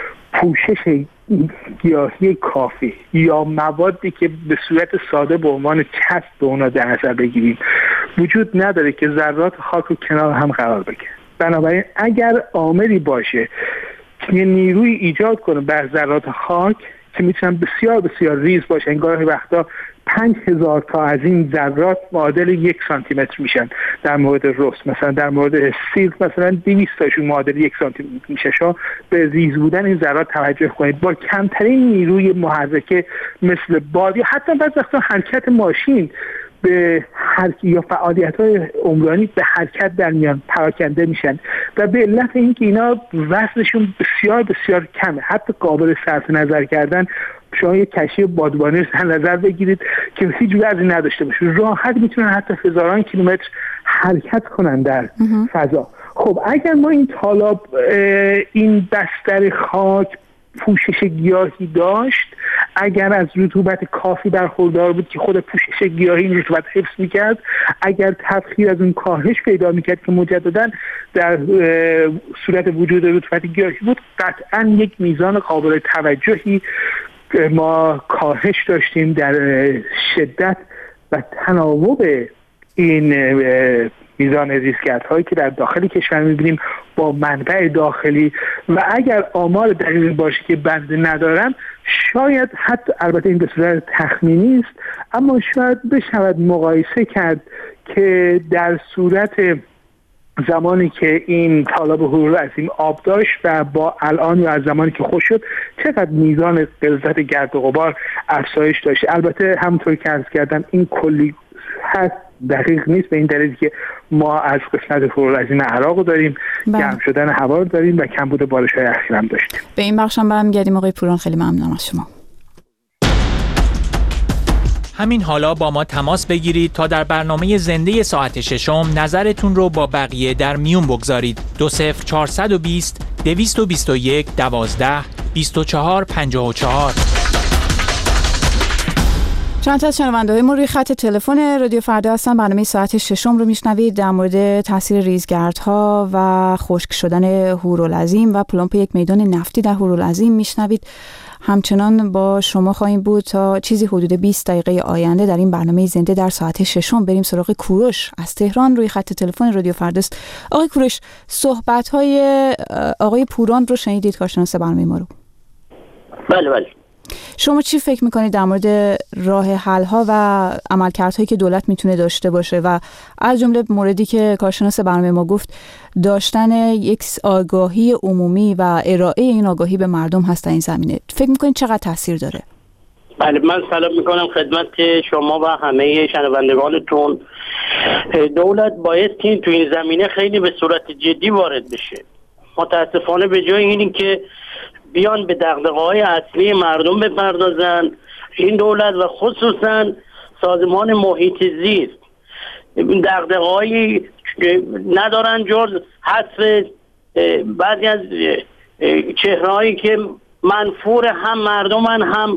پوشش گیاهی کافی یا موادی که به صورت ساده به عنوان چسب به اونا در نظر بگیریم وجود نداره که ذرات خاک رو کنار هم قرار بگیره. بنابراین اگر عاملی باشه که نیروی ایجاد کنه بر ذرات خاک که میتونن بسیار بسیار ریز باشن، گاهی وقتا 5000 تا از این ذرات معادل 1 سانتی متر میشن. در مورد رس مثلا، در مورد سیلک مثلا 200 تاشون معادل 1 سانتی متر میشه. شما به ریز بودن این ذرات توجه کنید. با کمترین نیروی محرکه مثل باد یا حتی بعضی وقتا حرکت ماشین به یا فعالیت‌های عمرانی به حرکت در میان پراکنده میشن و به علت اینکه اینا وزنشون بسیار بسیار کمه، حتی قابل صرف نظر کردن. شما یک کشتی بادبانی در نظر بگیرید که هیچ وزنی نداشته باشه، راحت میتونن حتی هزاران کیلومتر حرکت کنن در فضا. خب اگر ما این طالاب این بستر خاک پوشش گیاهی داشت، اگر از رطوبت کافی برخوردار بود که خود پوشش گیاهی این رطوبت حفظ میکرد، اگر تبخیر از اون کاهش پیدا میکرد که مجددا در صورت وجود رطوبت گیاهی بود، قطعا یک میزان قابل توجهی ما کاهش داشتیم در شدت و تناوب این میزان ریزگردهایی که در داخل کشور میبینیم با منبع داخلی. و اگر آمار دقیقی باشه که بنده ندارم، شاید حتی، البته این به صورت تخمینی است، اما شاید بشود مقایسه کرد که در صورت زمانی که این تالاب هورالعظیم آب داشت و با الان یا از زمانی که خشک شد چقدر میزان غلظت گرد و غبار افزایش داشت. البته همونطور که عرض کردم این کلی هست، دقیق نیست، به این دلیل که ما از قسمت هورالعظیم عراق داریم، گرم شدن هوا رو داریم و کمبود بارش‌های اخیر هم داشتیم. به این بخش هم برمیگردیم. آقای پوران خیلی ممنونم از شما. همین حالا با ما تماس بگیرید تا در برنامه زنده ساعت ششم نظرتون رو با بقیه در میون بگذارید. 20420 221 12 24 54. چند تا از شنونده‌های ما روی خط تلفن رادیو فردا هستن. برنامه ساعت ششم رو میشنوید. در مورد تاثیر ریزگردها و خشک شدن هورالعظیم و پلمپ یک میدان نفتی در هورالعظیم میشنوید. همچنان با شما خواهیم بود تا چیزی حدود 20 دقیقه آینده در این برنامه زنده در ساعت ششم. بریم سراغ کوروش از تهران روی خط تلفن رادیو فرداست. آقای کوروش، صحبت‌های آقای پوران رو شنیدید، کارشناس برنامه ما رو؟ بله. شما چی فکر میکنید در مورد راه حل‌ها و عملکردهایی که دولت میتونه داشته باشه و از جمله موردی که کارشناس برنامه ما گفت داشتن یک آگاهی عمومی و ارائه این آگاهی به مردم هست در این زمینه؟ فکر میکنید چقدر تاثیر داره؟ بله، من سلام میکنم خدمت شما و همه شنوندگانتون. دولت باید که تو این زمینه خیلی به صورت جدی وارد بشه. متاسفانه به جای اینی که بیان به دغدغه‌های اصلی مردم بپردازن، این دولت و خصوصا سازمان محیط زیست دغدغه‌هایی ندارن جز حذف بعضی از چهرهایی که منفور هم مردمن هم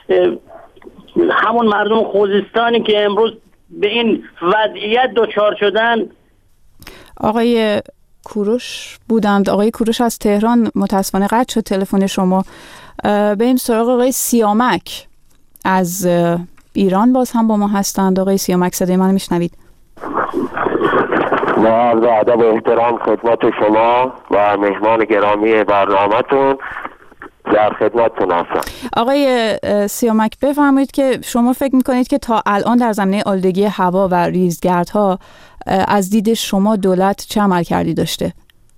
همون مردم خوزستانی که امروز به این وضعیت دچار شدن. آقای کوروش بودند. آقای کوروش از تهران متاسفانه قطع شد تلفن شما. بریم سراغ آقای سیامک از ایران، باز هم با ما هستند. آقای سیامک، صدای من میشنوید؟ با عرض ادب و احترام خدمت شما و مهمان گرامی برنامه‌تون در خدمتتون هستم. آقای سیامک، بفرمایید که شما فکر میکنید که تا الان در زمینه آلودگی هوا و ریزگردها از دید شما دولت چه عملکردی داشته؟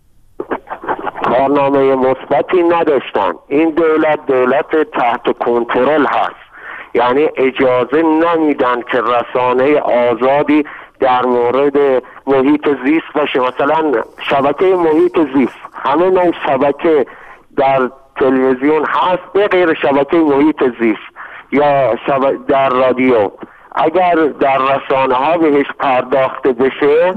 کارنامه مثبتی نداشتن. این دولت تحت کنترل هست، یعنی اجازه نمیدن که رسانه آزادی در مورد محیط زیست باشه. مثلا شبکه محیط زیست، همه نوع شبکه در تلویزیون هست به غیر شبکه محیط زیست یا در رادیو. اگر در رسانه ها بهش پرداخته بشه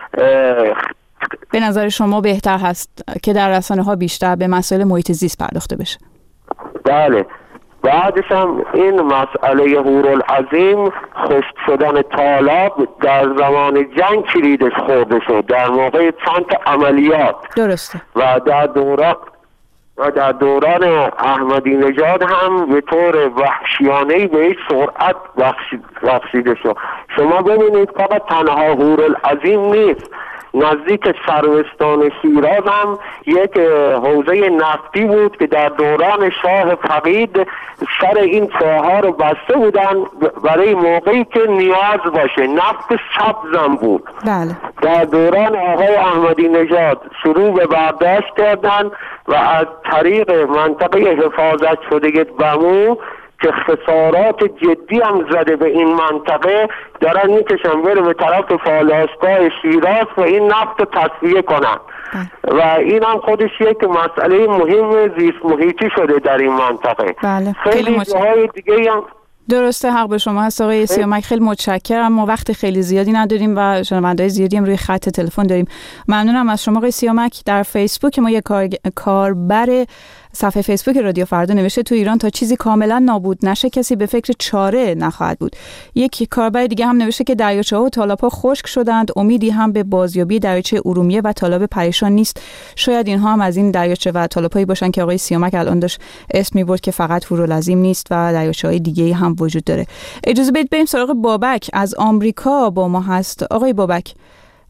به نظر شما بهتر هست که در رسانه ها بیشتر به مسائل محیط زیست پرداخته بشه؟ بله. بعدش هم این مسئله هورالعظیم، خشک شدن تالاب در زمان جنگ کلیدش خورده شد، در موقع چند تا عملیات. درسته. و در دوران احمدی نژاد هم به طور وحشیانه‌ای به یک سرعت بخشیده شد. شما ببینید فقط تنها هورالعظیم نیست، نزدیک سروستان شیراز هم یک حوزه نفتی بود که در دوران شاه فقید سر این چاه‌ها رو بسته بودن برای موقعی که نیاز باشه. نفت سبزم بود. بله. در دوران آقای احمدی نژاد شروع به برداشت کردن و از طریق منطقه حفاظت شده بمو که خسارات جدی هم زده به این منطقه، دارن میکشن بره به طرف فالاسکای شیراز و این نفت تصفیه کنن. و این هم خودش یک مسئله مهم زیست محیطی شده در این منطقه. بله. خیلی جاهای دیگه هم درسته، حق به شما هست آقای سیامک. خیلی متشکرم. ما وقت خیلی زیادی نداریم و شنونده‌های زیادی هم روی خط تلفن داریم. ممنونم از شما آقای سیامک. در فیسبوک ما یک کاربر صفحه فیسبوک رادیو فردا نوشته تو ایران تا چیزی کاملا نابود نشه کسی به فکر چاره نخواهد بود. یک کاربر دیگه هم نوشته که دریاچه‌ها و تالاب‌ها خشک شدند، امیدی هم به بازیابی دریاچه ارومیه و تالاب پریشان نیست. شاید اینها هم از این دریاچه و تالاب‌هایی باشن که آقای سیامک الان داشت اسم می‌برد که فقط هورالعظیم نیست و دریاچه‌های دیگه‌ای هم وجود داره. اجازه بدید بریم سراغ بابک از آمریکا با ما هست. آقای بابک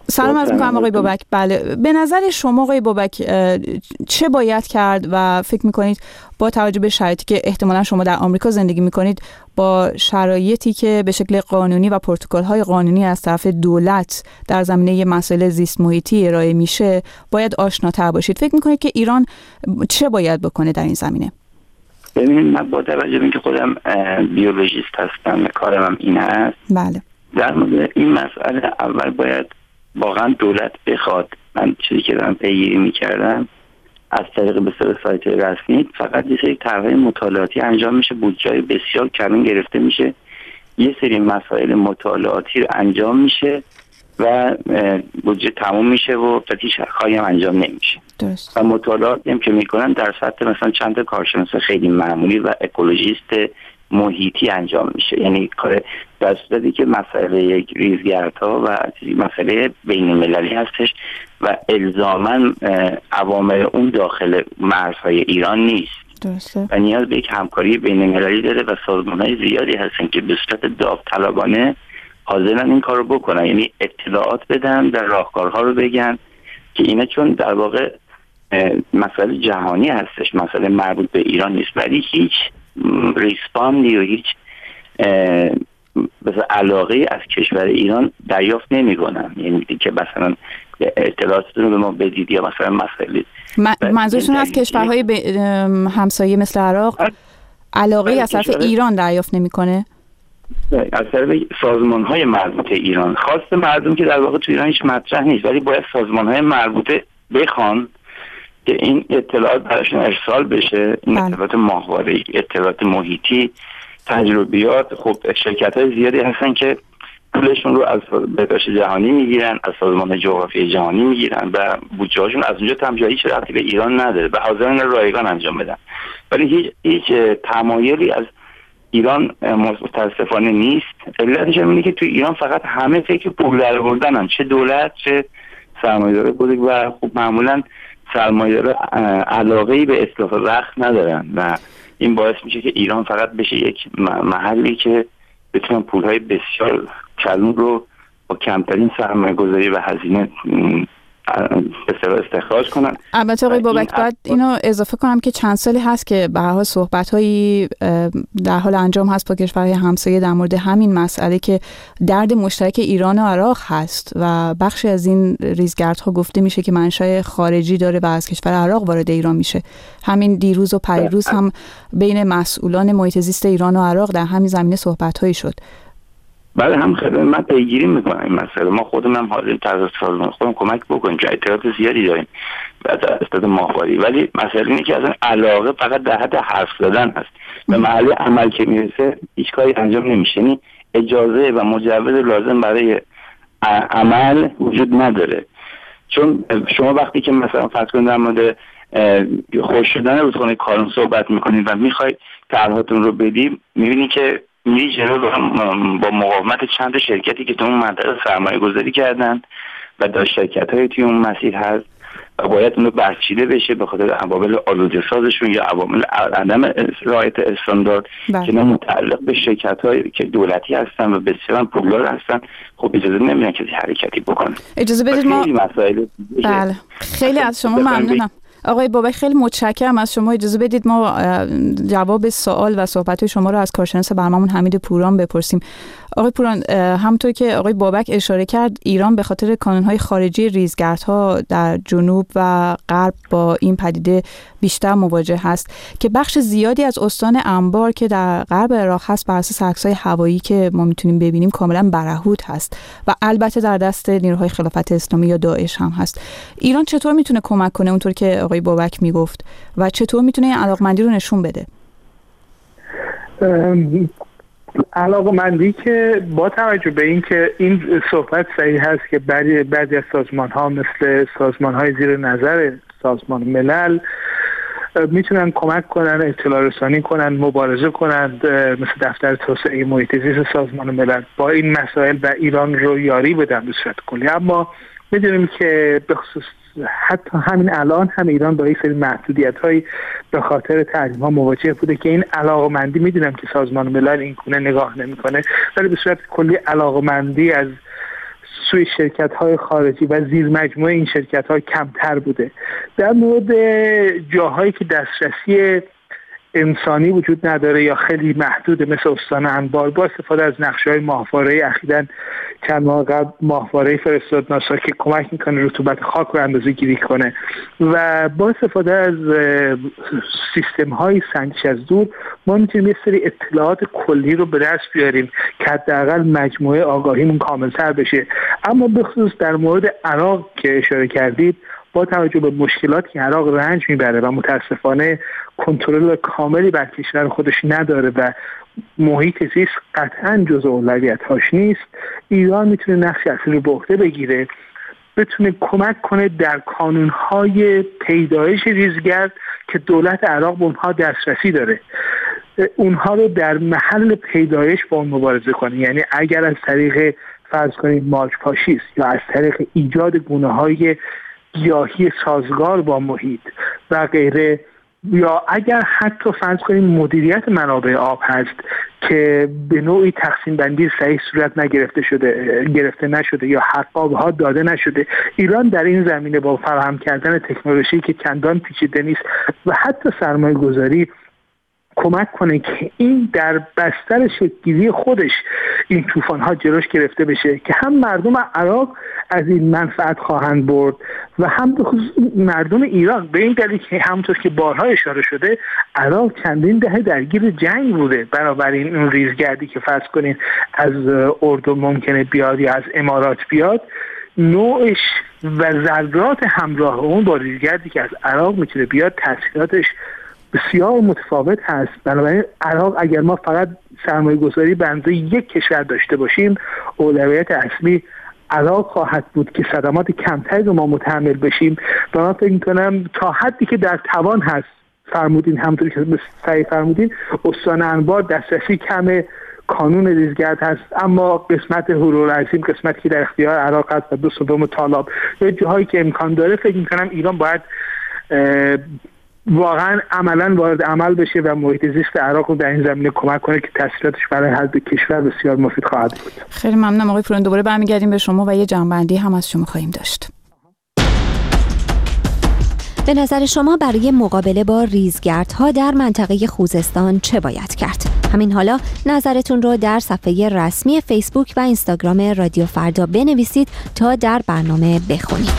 سلام از میکنم آقای بابک. بله، به نظر شما آقای بابک چه باید کرد و فکر میکنید با توجه به شرایطی که احتمالا شما در آمریکا زندگی میکنید، با شرایطی که به شکل قانونی و پروتکل‌های قانونی از طرف دولت در زمینه مسائل زیست محیطی ارائه میشه باید آشناتر باشید؟ فکر میکنید که ایران چه باید بکنه در این زمینه؟ ببینید، من با توجه به اینکه خودم بیولوژیست هستم و کارم هم این هست، بله، در مورد این مسئله اول باید واقعا دولت بخواد. من چیزی که دارم پیگیری میکردم از طریق به سایت رسمی، فقط یه سری طرح‌های مطالعاتی انجام میشه، بودجه بسیار کمی گرفته میشه، یه سری مسائل مطالعاتی رو انجام میشه و بودجه تموم میشه و هیچ کاری هم انجام نمیشه. درست. و مطالعاتی هم که میکنن در سطح مثلا چند تا کارشناس خیلی معمولی و اکولوژیست محیطی انجام میشه. یعنی کار در صورتی که مسئله یک ریزگردها و مسئله بین المللی هستش و الزاماً عوامل اون داخل مرزهای ایران نیست. درسته. و نیاز به یک همکاری بین المللی داره و سازمان‌های زیادی هستن که به صورت داوطلبانه حاضرن این کار رو بکنن، یعنی اطلاعات بدن، در راهکارها رو بگن که اینا چون در واقع مسئله جهانی هستش، مسئله مربوط به ایران نیست، ولی هیچ ریسپاندی و هیچ مثلا علاقه از کشور ایران دریافت نمی‌کنن. یعنی که مثلا اطلاعاتتون رو به ما بدید یا مثلا مسئله منظورشون از کشورهای همسایه مثل عراق علاقه از طرف ایران دریافت نمی‌کنه؟ از طرف سازمان‌های مربوطه ایران. خواست مردم که در واقع تو ایران هیچ مطرح نیست، ولی باید سازمان‌های مربوطه بخوان که این اطلاعات براشون ارسال بشه، این اطلاعات ماهواره‌ای، اطلاعات محیطی، تجربیات. خب شرکت‌های زیادی هستن که پولشون رو از بهداشت جهانی میگیرن، از سازمان جغرافیای جهانی میگیرن و بودجه‌هاشون از اونجا تمجایی هیچ ربطی به ایران نداره و حاضرن رایگان انجام بدن. ولی هیچ تمایلی از ایران متاسفانه نیست. علتش اینه که تو ایران فقط همه فکر پول درآوردنن، چه دولت چه سرمایه‌دار بزرگ، و خب معمولاً سرمایه‌دار علاقه‌ای به اصلاح رخت ندارن و این باعث میشه که ایران فقط بشه یک محلی که بتونن پولهای بسیار کلون رو با کمترین سرمایه‌گذاری و هزینه استخراج کنن. البته آقای بابک باید اینو اضافه کنم که چند سالی هست که به هر حال صحبت‌هایی در حال انجام هست با کشورهای همسایه در مورد همین مسئله که درد مشترک ایران و عراق هست و بخشی از این ریزگردها گفته میشه که منشأ خارجی داره و از کشور عراق وارد ایران میشه. همین دیروز و پریروز هم بین مسئولان محیط زیست ایران و عراق در همین زمینه صحبت‌هایی شد. بله، هم خیلی من پیگیری میکنم این مسئله. ما خودمون هم حاضریم طرز سازمان خودمون کمک بکنیم که اطلاعات زیادی داریم و در استاد ماهواری، ولی مسئله اینه که از این علاقه فقط در حد حرف زدن هست. به محل عمل که میرسه هیچ کاری انجام نمیشه. یعنی اجازه و مجوز لازم برای عمل وجود نداره. چون شما وقتی که مثلا فرض کنید در مورد خوش شدن رودخانه کارون صحبت میکنید و میخواید طرحتون رو بدید، میبینید که میری جلو با مقاومت چند شرکتی که تو اون منطقه سرمایه گذاری کردن و داشت شرکت های توی اون مسیر هست و باید اون رو برچیده بشه به خاطر عوامل آلوده سازشون یا عوامل عدم رعایت استاندارد که نه متعلق به شرکت هایی که دولتی هستن و بسیار پولدار هستن. خب اجازه نمیدن کسی حرکتی بکنه. اجازه بدید ما بله خیلی از شما ممنونم آقای بابک، خیلی متشکرم از شما. اجازه بدید ما جواب سوال و صحبت شما رو از کارشناس برنامه‌مون حمید پوران بپرسیم. آقای پوران، همونطور که آقای بابک اشاره کرد، ایران به خاطر کانون‌های خارجی ریزگردها در جنوب و غرب با این پدیده بیشتر مواجه هست که بخش زیادی از استان انبار که در غرب عراق هست بر اساس عکس‌های هوایی که ما میتونیم ببینیم کاملا برهوت هست و البته در دست نیروهای خلافت اسلامی یا داعش هم هست. ایران چطور میتونه کمک کنه اونطور که آقای بابک میگفت و چطور میتونه این علاقمندی رو نشون بده؟ علاقمندی که با توجه به این که این صحبت صحیح هست که بعضی از سازمان ها مثل سازمان های زیر نظر سازمان ملل میتونن کمک کنن، اطلاع رسانی کنن، مبارزه کنن، مثل دفتر توسعه محیط زیست سازمان ملل با این مسائل و ایران رو یاری بدن به صورت کلی. اما میدونیم که به خصوص حتی همین الان هم ایران با یک سری محدودیت‌هایی به خاطر تحریم‌ها مواجه بوده که این علاقمندی میدونم که سازمان ملل این گونه نگاه نمی‌کنه، ولی به صورت کلی علاقمندی از سوی شرکت‌های خارجی و زیر مجموعه این شرکت‌ها کمتر بوده. در مورد جاهایی که دسترسی انسانی وجود نداره یا خیلی محدوده مثل استان انبار، با استفاده از نقشه‌های ماهواره‌ای اخیراً چند ماه قبل ماهواره‌ای فرستاد ناسا که کمک میکنه رطوبت خاک رو اندازه‌گیری کنه و با استفاده از سیستم‌های سنجش از دور ما میتونیم یه سری اطلاعات کلی رو به دست بیاریم که حداقل مجموعه آگاهیمون کامل‌تر بشه. اما به خصوص در مورد عراق که اشاره کردید، با توجه به مشکلاتی که عراق رنج میبره و متاسفانه کنترل کاملی بر کشور خودش نداره و محیط زیست قطعاً جزء اولویت‌هاش نیست، ایران میتونه نقش اصلی رو به عهده بگیره، بتونه کمک کنه در کانون‌های پیدایش ریزگرد که دولت عراق به اونها دسترسی داره، اونها رو در محل پیدایش با اون مبارزه کنه. یعنی اگر از طریق فرض کنید مارچ پاشیست یا از طریق ایجاد گونه‌های گیاهی سازگار با محیط و غیره، یا اگر حتی فرض کنیم مدیریت منابع آب هست که به نوعی تقسیم بندی صحیح صورت گرفته نشده یا حقابها داده نشده، ایران در این زمینه با فراهم کردن تکنولوژی که چندان پیچیده نیست و حتی سرمایه گذاری کمک کنه که این در بستر شکل‌گیری خودش این طوفان‌ها جلوش گرفته بشه که هم مردم عراق از این منفعت خواهند برد و هم به خصوص مردم ایران، به این دلیل که همونطور که بارها اشاره شده عراق چندین دهه درگیر جنگ بوده. بنابراین اون ریزگردی که فرض کنین از اردن ممکنه بیاد یا از امارات بیاد، نوعش و ذرات همراه اون با ریزگردی که از عراق میتونه بیاد تاثیراتش بسیار متفاوت هست. بنابراین عراق اگر ما فقط سرمایه گذاری به اندازه یک کشور داشته باشیم، اولویت اصلی عراق خواهد بود که صدمات کمتری رو ما متحمل بشیم. و من فکر می‌کنم تا حدی که در توان هست، فرمودین همونطوری که صحیح فرمودین، استان انبار دسترسی کم کانون ریزگرد هست، اما قسمت هورالعظیم، قسمتی که در اختیار عراق هست و 2/3 طالاب، یا جاهایی که امکان داره، فکر می‌کنم ایران باید واقعا عملا وارد عمل بشه و محیط زیست عراق رو در این زمینه کمک کنه که تاثیراتش برای هر دو کشور بسیار مفید خواهد بود. خیلی ممنونم آقای پوران، دوباره برمیگردیم به شما و یه جنبندی هم از شما خواهیم داشت. به نظر شما برای مقابله با ریزگردها در منطقه خوزستان چه باید کرد؟ همین حالا نظرتون رو در صفحه رسمی فیسبوک و اینستاگرام رادیو فردا بنویسید تا در برنامه بخونیم.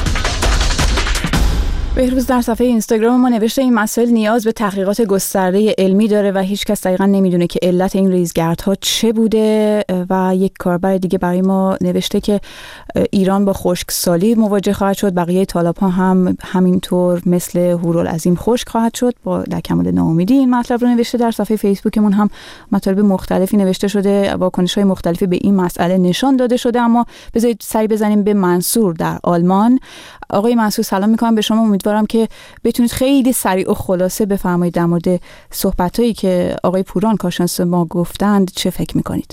بهروز در صفحه اینستاگرام ما نوشته این مسائل نیاز به تحقیقات گسترده علمی داره و هیچ کس دقیقاً نمیدونه که علت این ریزگردها چه بوده. و یک کاربر دیگه برای ما نوشته که ایران با خشکسالی مواجه خواهد شد، بقیه طالب‌ها هم همینطور مثل هورالعظیم خشک خواهد شد. با در کمال ناامیدی این مطلب رو نوشته. در صفحه فیسبوکمون هم مطالب مختلفی نوشته شده، واکنش‌های مختلفی به این مسئله نشان داده شده. اما بذارید سری بزنیم به منصور در آلمان. آقای منصور سلام می‌کنم به شما، امیدوارم که بتونید خیلی سریع و خلاصه بفرمایید در مورد صحبتایی که آقای پوران کارشناس ما گفتند چه فکر می‌کنید.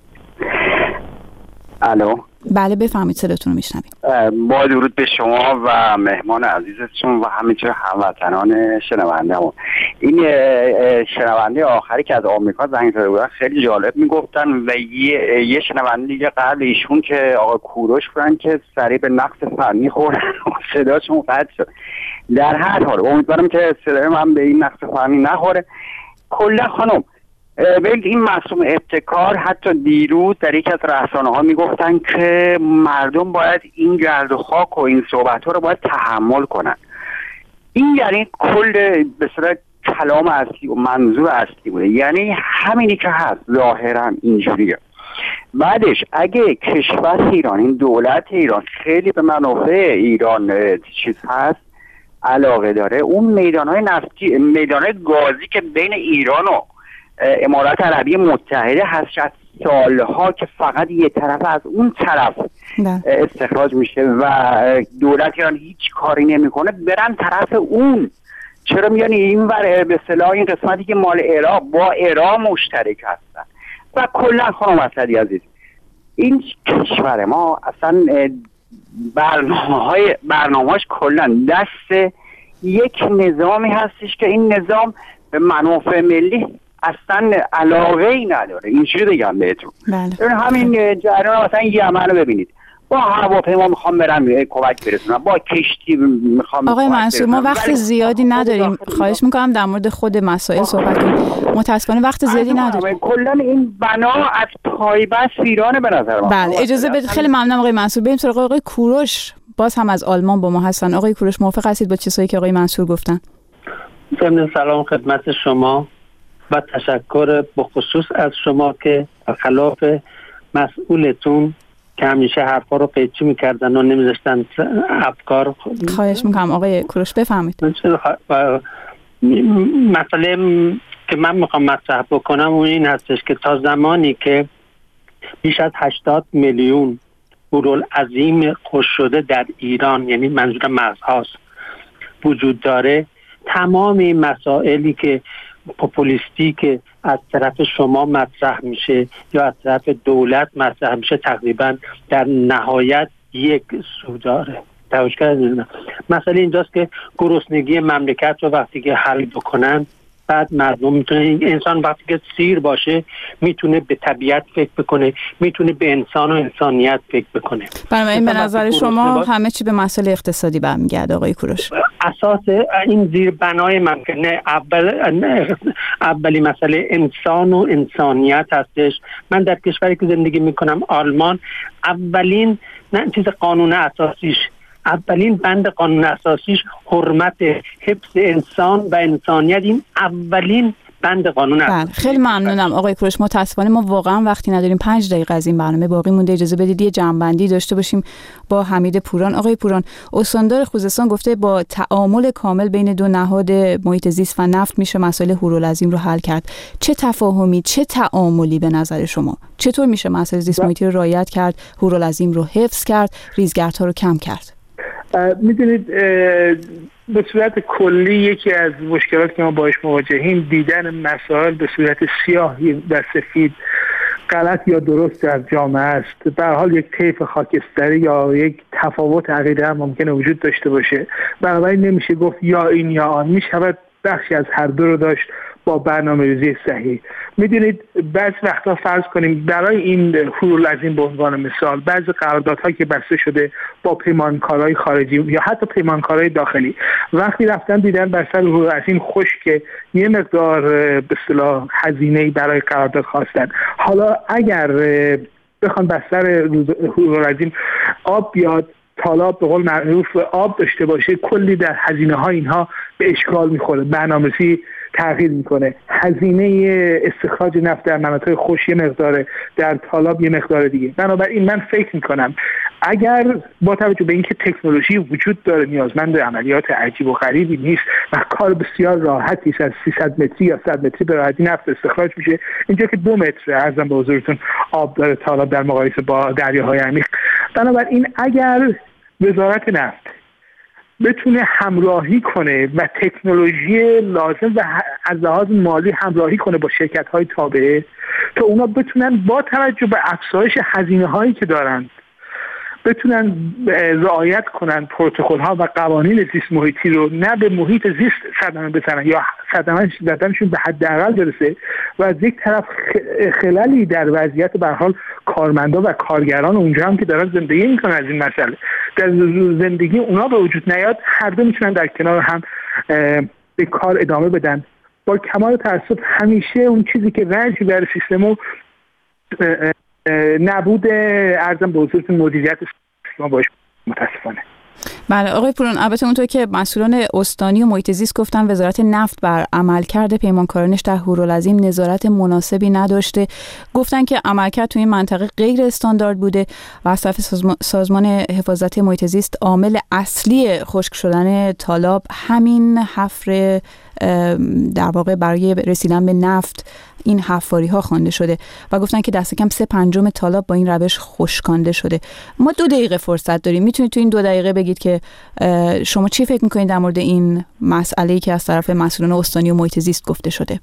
الو، بله بفرمایید، صداتون رو میشنویم. با درود به شما و مهمان عزیزتون و همینطور هموطنان شنونده‌مون. این شنونده آخری که از آمریکا زنگ زده بودن خیلی جالب میگفتن و یه شنونده دیگه قبل ایشون که آقای کوروش بودن که سریع به نقص فنی خوردن و صداشون قطع شد. در هر حال امیدوارم که صدای من به این نقص فنی نخوره. کلا خانم ببینید این مصوم ابتکار حتی دیروز در یک از رسانه‌ها میگفتن که مردم باید این گرد و خاک و این صحبت‌ها رو باید تحمل کنن. این یعنی کل به صورت کلام اصلی و منظور اصلی بوده، یعنی همینی که هست ظاهرا اینجوریه. بعدش اگه کشور ایران، این دولت ایران خیلی به منافع ایران چیز هست، علاقه داره، اون میدان‌های نفتی، میدان‌های گازی که بین ایران و امارات عربی متحده هست سالها که فقط یه طرف از اون طرف استخراج میشه و دولت ایران هیچ کاری نمیکنه، برن طرف اون. چرا میان این ور به اصطلاح این قسمتی که مال عراق با ایران مشترک هستن؟ و کلا خانم اسدی عزیز، این کشور ما اصلا برنامه‌هاش کلا دست یک نظامی هستش که این نظام به منافع ملی اصلا علاقه ای نداره. اینجوری بگم بهتون. همین جریان مثلا یمن رو ببینید، با هواپیما میخوام برم کمک برسونم، با کشتی میخوام. آقای منصور ما وقت زیادی نداریم، خواهش میکنم در مورد خود مسائل صحبت کنیم. متاسفانه وقت زیادی نداریم. کلا این بنا از پایبست ایرانه به نظر من. بله اجازه بدید. خیلی ممنونم آقای منصور. بریم سراغ آقای کوروش، باز هم از آلمان با ما هستن. آقای کوروش موافق هستید با چیزایی که آقای منصور گفتن؟ ضمن سلام خدمت شما و تشکر بخصوص از شما که خلاف مسئولتون که همیشه حرفا رو قیچی میکردن و نمیذاشتن افکار. خواهش میکنم آقای کوروش بفهمید. مسئله که من میخوام مطرح بکنم اون این هستش که تا زمانی که بیش از 80 میلیون هورالعظیم خشک شده در ایران، یعنی منظور مغزهاست، وجود داره، تمام این مسائلی که پوپولیستی که از طرف شما مطرح میشه یا از طرف دولت مطرح میشه تقریبا در نهایت یک سو داره. مسئله اینجاست که گرسنگی مملکت رو وقتی که حل بکنن، بعد مردم میتونه، انسان وقتی که سیر باشه میتونه به طبیعت فکر بکنه، میتونه به انسان و انسانیت فکر بکنه. بنابراین به نظر شما همه چی به مسئله اقتصادی برمیگرده آقای کوروش؟ اساس این زیر بنای ممکنه اولی مسئله انسان و انسانیت هستش. من در کشوری که زندگی میکنم آلمان، اولین چیز قانون اساسیش، اولین بند قانون اساسیش حرمت، حفظ انسان و انسانیت، این اولین بند قانون اساسی. خیلی ممنونم آقای کوروش. متاسفانه ما واقعا وقتی نداریم، 5 دقیقه از این برنامه باقی مونده. اجازه بدید یه جمع‌بندی داشته باشیم با حمید پوران. آقای پوران، استاندار خوزستان گفته با تعامل کامل بین دو نهاد محیط زیست و نفت میشه مسائل هورالعظیم رو حل کرد. چه تفاهمی، چه تعاملی به نظر شما؟ چطور میشه مسائل زیست محیطی رو رعایت کرد، هورالعظیم رو حفظ کرد، ریزگردها رو کم کرد؟ میدونید به صورت کلی یکی از مشکلات که ما باهاش مواجهیم دیدن مسائل به صورت سیاه و سفید، غلط یا درست در جامعه است. به هر حال یک طیف خاکستری یا یک تفاوت عقیده هم ممکنه وجود داشته باشه، بنابراین نمیشه گفت یا این یا آن، میشود بخشی از هر دو رو داشت با برنامه‌ریزی صحیح. میدونید بعضی وقتا فرض کنیم برای این هورالعظیم به عنوان مثال، بعضی قراردادها که بسته شده با پیمانکارهای خارجی یا حتی پیمانکارهای داخلی، وقتی رفتن دیدن بر سر هورالعظیم خشک یه مقدار به اصطلاح هزینه‌ای برای قرارداد خواستن. حالا اگر بخوان بر سر هورالعظیم آب بیاد، تالاب به قول معروف آب داشته باشه، کلی در هزینه‌ها اینها به اشکال میخوره، برنامه‌ریزی تغییر میکنه، هزینه استخراج نفت در مناطق خشک یه مقداره، در تالاب یه مقدار دیگه. بنابراین من فکر میکنم اگر با توجه به اینکه تکنولوژی وجود داره، نیازمند عملیات عجیب و غریبی نیست و کار بسیار راحتی است، از 300 متری یا 100 متری به راحتی نفت استخراج میشه. اینجا که 2 متر ارزم به حضورتون آب داره تالاب در مقایسه با دریاهای عمیق. بنابراین اگر وزارت نفت بتونه همراهی کنه و تکنولوژی لازم و از لحاظ مالی همراهی کنه با شرکت‌های تابعه تا اونا بتونن با توجه به افزایش هزینه‌هایی که دارن بتونن رعایت کنن پروتکل‌ها و قوانین زیست محیطی رو، نه به محیط زیست صدمه بزنن یا صدمه زدنشون به حداقل برسه و از یک طرف خللی در وضعیت به هر حال کارمندا و کارگران اونجا هم که دارن زندگی میکنن از این مسئله در زندگی اونا به وجود نیاد، هر دو میتونن در کنار هم به کار ادامه بدن. با کمال تأسف همیشه اون چیزی که رنج در سیستمو نبود ارزم به حضورتون مدیریت سیستم باشه متاسفانه. بله آقای پوران، البته اونطور که مسئولان استانی و محیط زیست گفتن وزارت نفت بر عملکرد پیمانکارانش در هورالعظیم نظارت مناسبی نداشته. گفتن که عملکرد توی این منطقه غیر استاندارد بوده و از طرف سازمان حفاظت محیط زیست عامل اصلی خشک شدن تالاب همین حفر در واقع برای رسیدن به نفت این حفاری ها خوانده شده و گفتن که دست کم 3/5 تالاب با این روش خشکانده شده. ما 2 دقیقه فرصت داریم، میتونید تو این 2 دقیقه بگید که شما چی فکر میکنید در مورد این مسئله‌ای که از طرف مسئولان استانی و محیط زیست گفته شده؟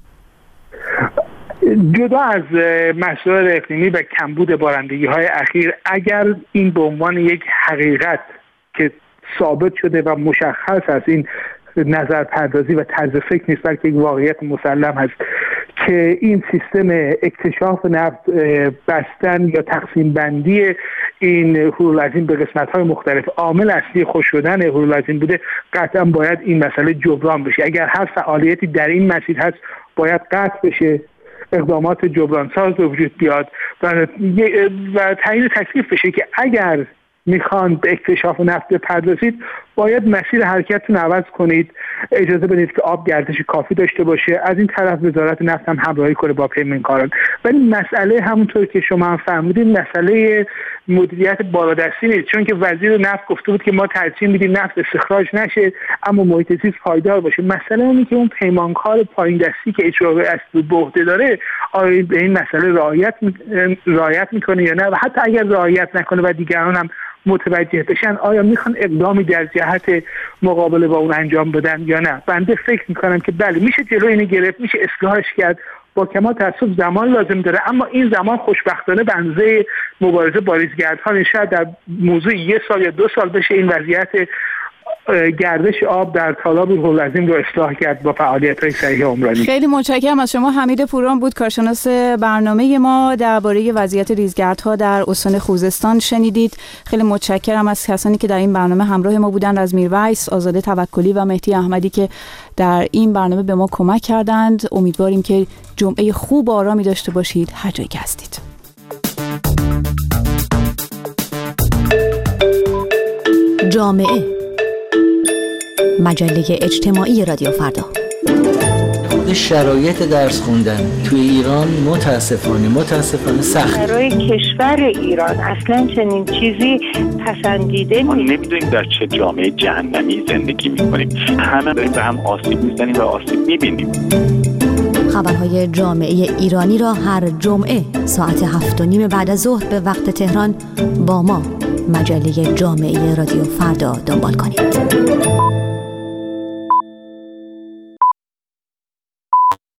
جدا از مسائل اقلیمی و کمبود بارندگی های اخیر، اگر این به عنوان یک حقیقت که ثابت شده و مشخص است، این نظر پردازی و طرز فکر نیست بلکه یک واقعیت مسلم هست که این سیستم اکتشاف نفت، بستن یا تقسیم بندی این حورالعظیم به قسمت‌های مختلف عامل اصلی خشک شدن حورالعظیم بوده، قطعا باید این مسئله جبران بشه. اگر هر فعالیتی در این مسیر هست باید قطع بشه، اقدامات جبران ساز به وجود بیاد و تعیین تکلیف بشه که اگر میخوان به اکتشاف نفت بپردازید باید مسیر حرکتتون عوض کنید، اجازه بدید که آب گردش کافی داشته باشه، از این طرف وزارت نفت هم همراهی کنه با پیمانکاران. ولی مسئله همونطور که شما هم فهمیدید مسئله مدیریت بالادستی نیست، چون که وزیر نفت گفته بود که ما ترجیح میدیم نفت استخراج نشه اما محیط زیست پایدار باشه. مسئله اینه که اون پیمانکار پایین دستی که اجرای اصلی به عهده داره آیا به این مسئله رعایت میکنه یا نه، و حتی اگر رعایت نکنه و دیگران هم متوجه بشن آیا میخوان اقدامی در جهت مقابله با اون انجام بدن یا نه. بنده فکر میکنم که بله میشه جلوی اینو گرفت، میشه اصلاحش کرد، با کمال تأسف زمان لازم داره، اما این زمان خوشبختانه به اندازه مبارزه با ریزگردها شاید در موضوع 1 سال یا 2 سال بشه این وضعیت گردش آب در تالاب حورالعظیم رو اصلاح کرد با فعالیت‌های صحیح عمرانی. خیلی متشکرم از شما. حمید پوران بود، کارشناس برنامه ما. درباره وضعیت ریزگردها در استان خوزستان شنیدید. خیلی متشکرم از کسانی که در این برنامه همراه ما بودند، از میرویس، آزاده توکلی و مهدی احمدی که در این برنامه به ما کمک کردند. امیدواریم که جمعه خوب و آرامی داشته باشید هر جایی که هستید. جامعه، مجله اجتماعی رادیو فردا. خود شرایط درس خوندن توی ایران متاسفانه سخت. برای کشور ایران اصلا چنین چیزی پسندیده نیست. ما نمیدونیم در چه جامعه جهنمی زندگی میکنیم. همه داریم به هم آسیب میزنیم و آسیب میبینیم. خبرهای جامعه ایرانی را هر جمعه ساعت 7:30 بعد از ظهر به وقت تهران با ما مجله جامعه رادیو فردا دنبال کنید.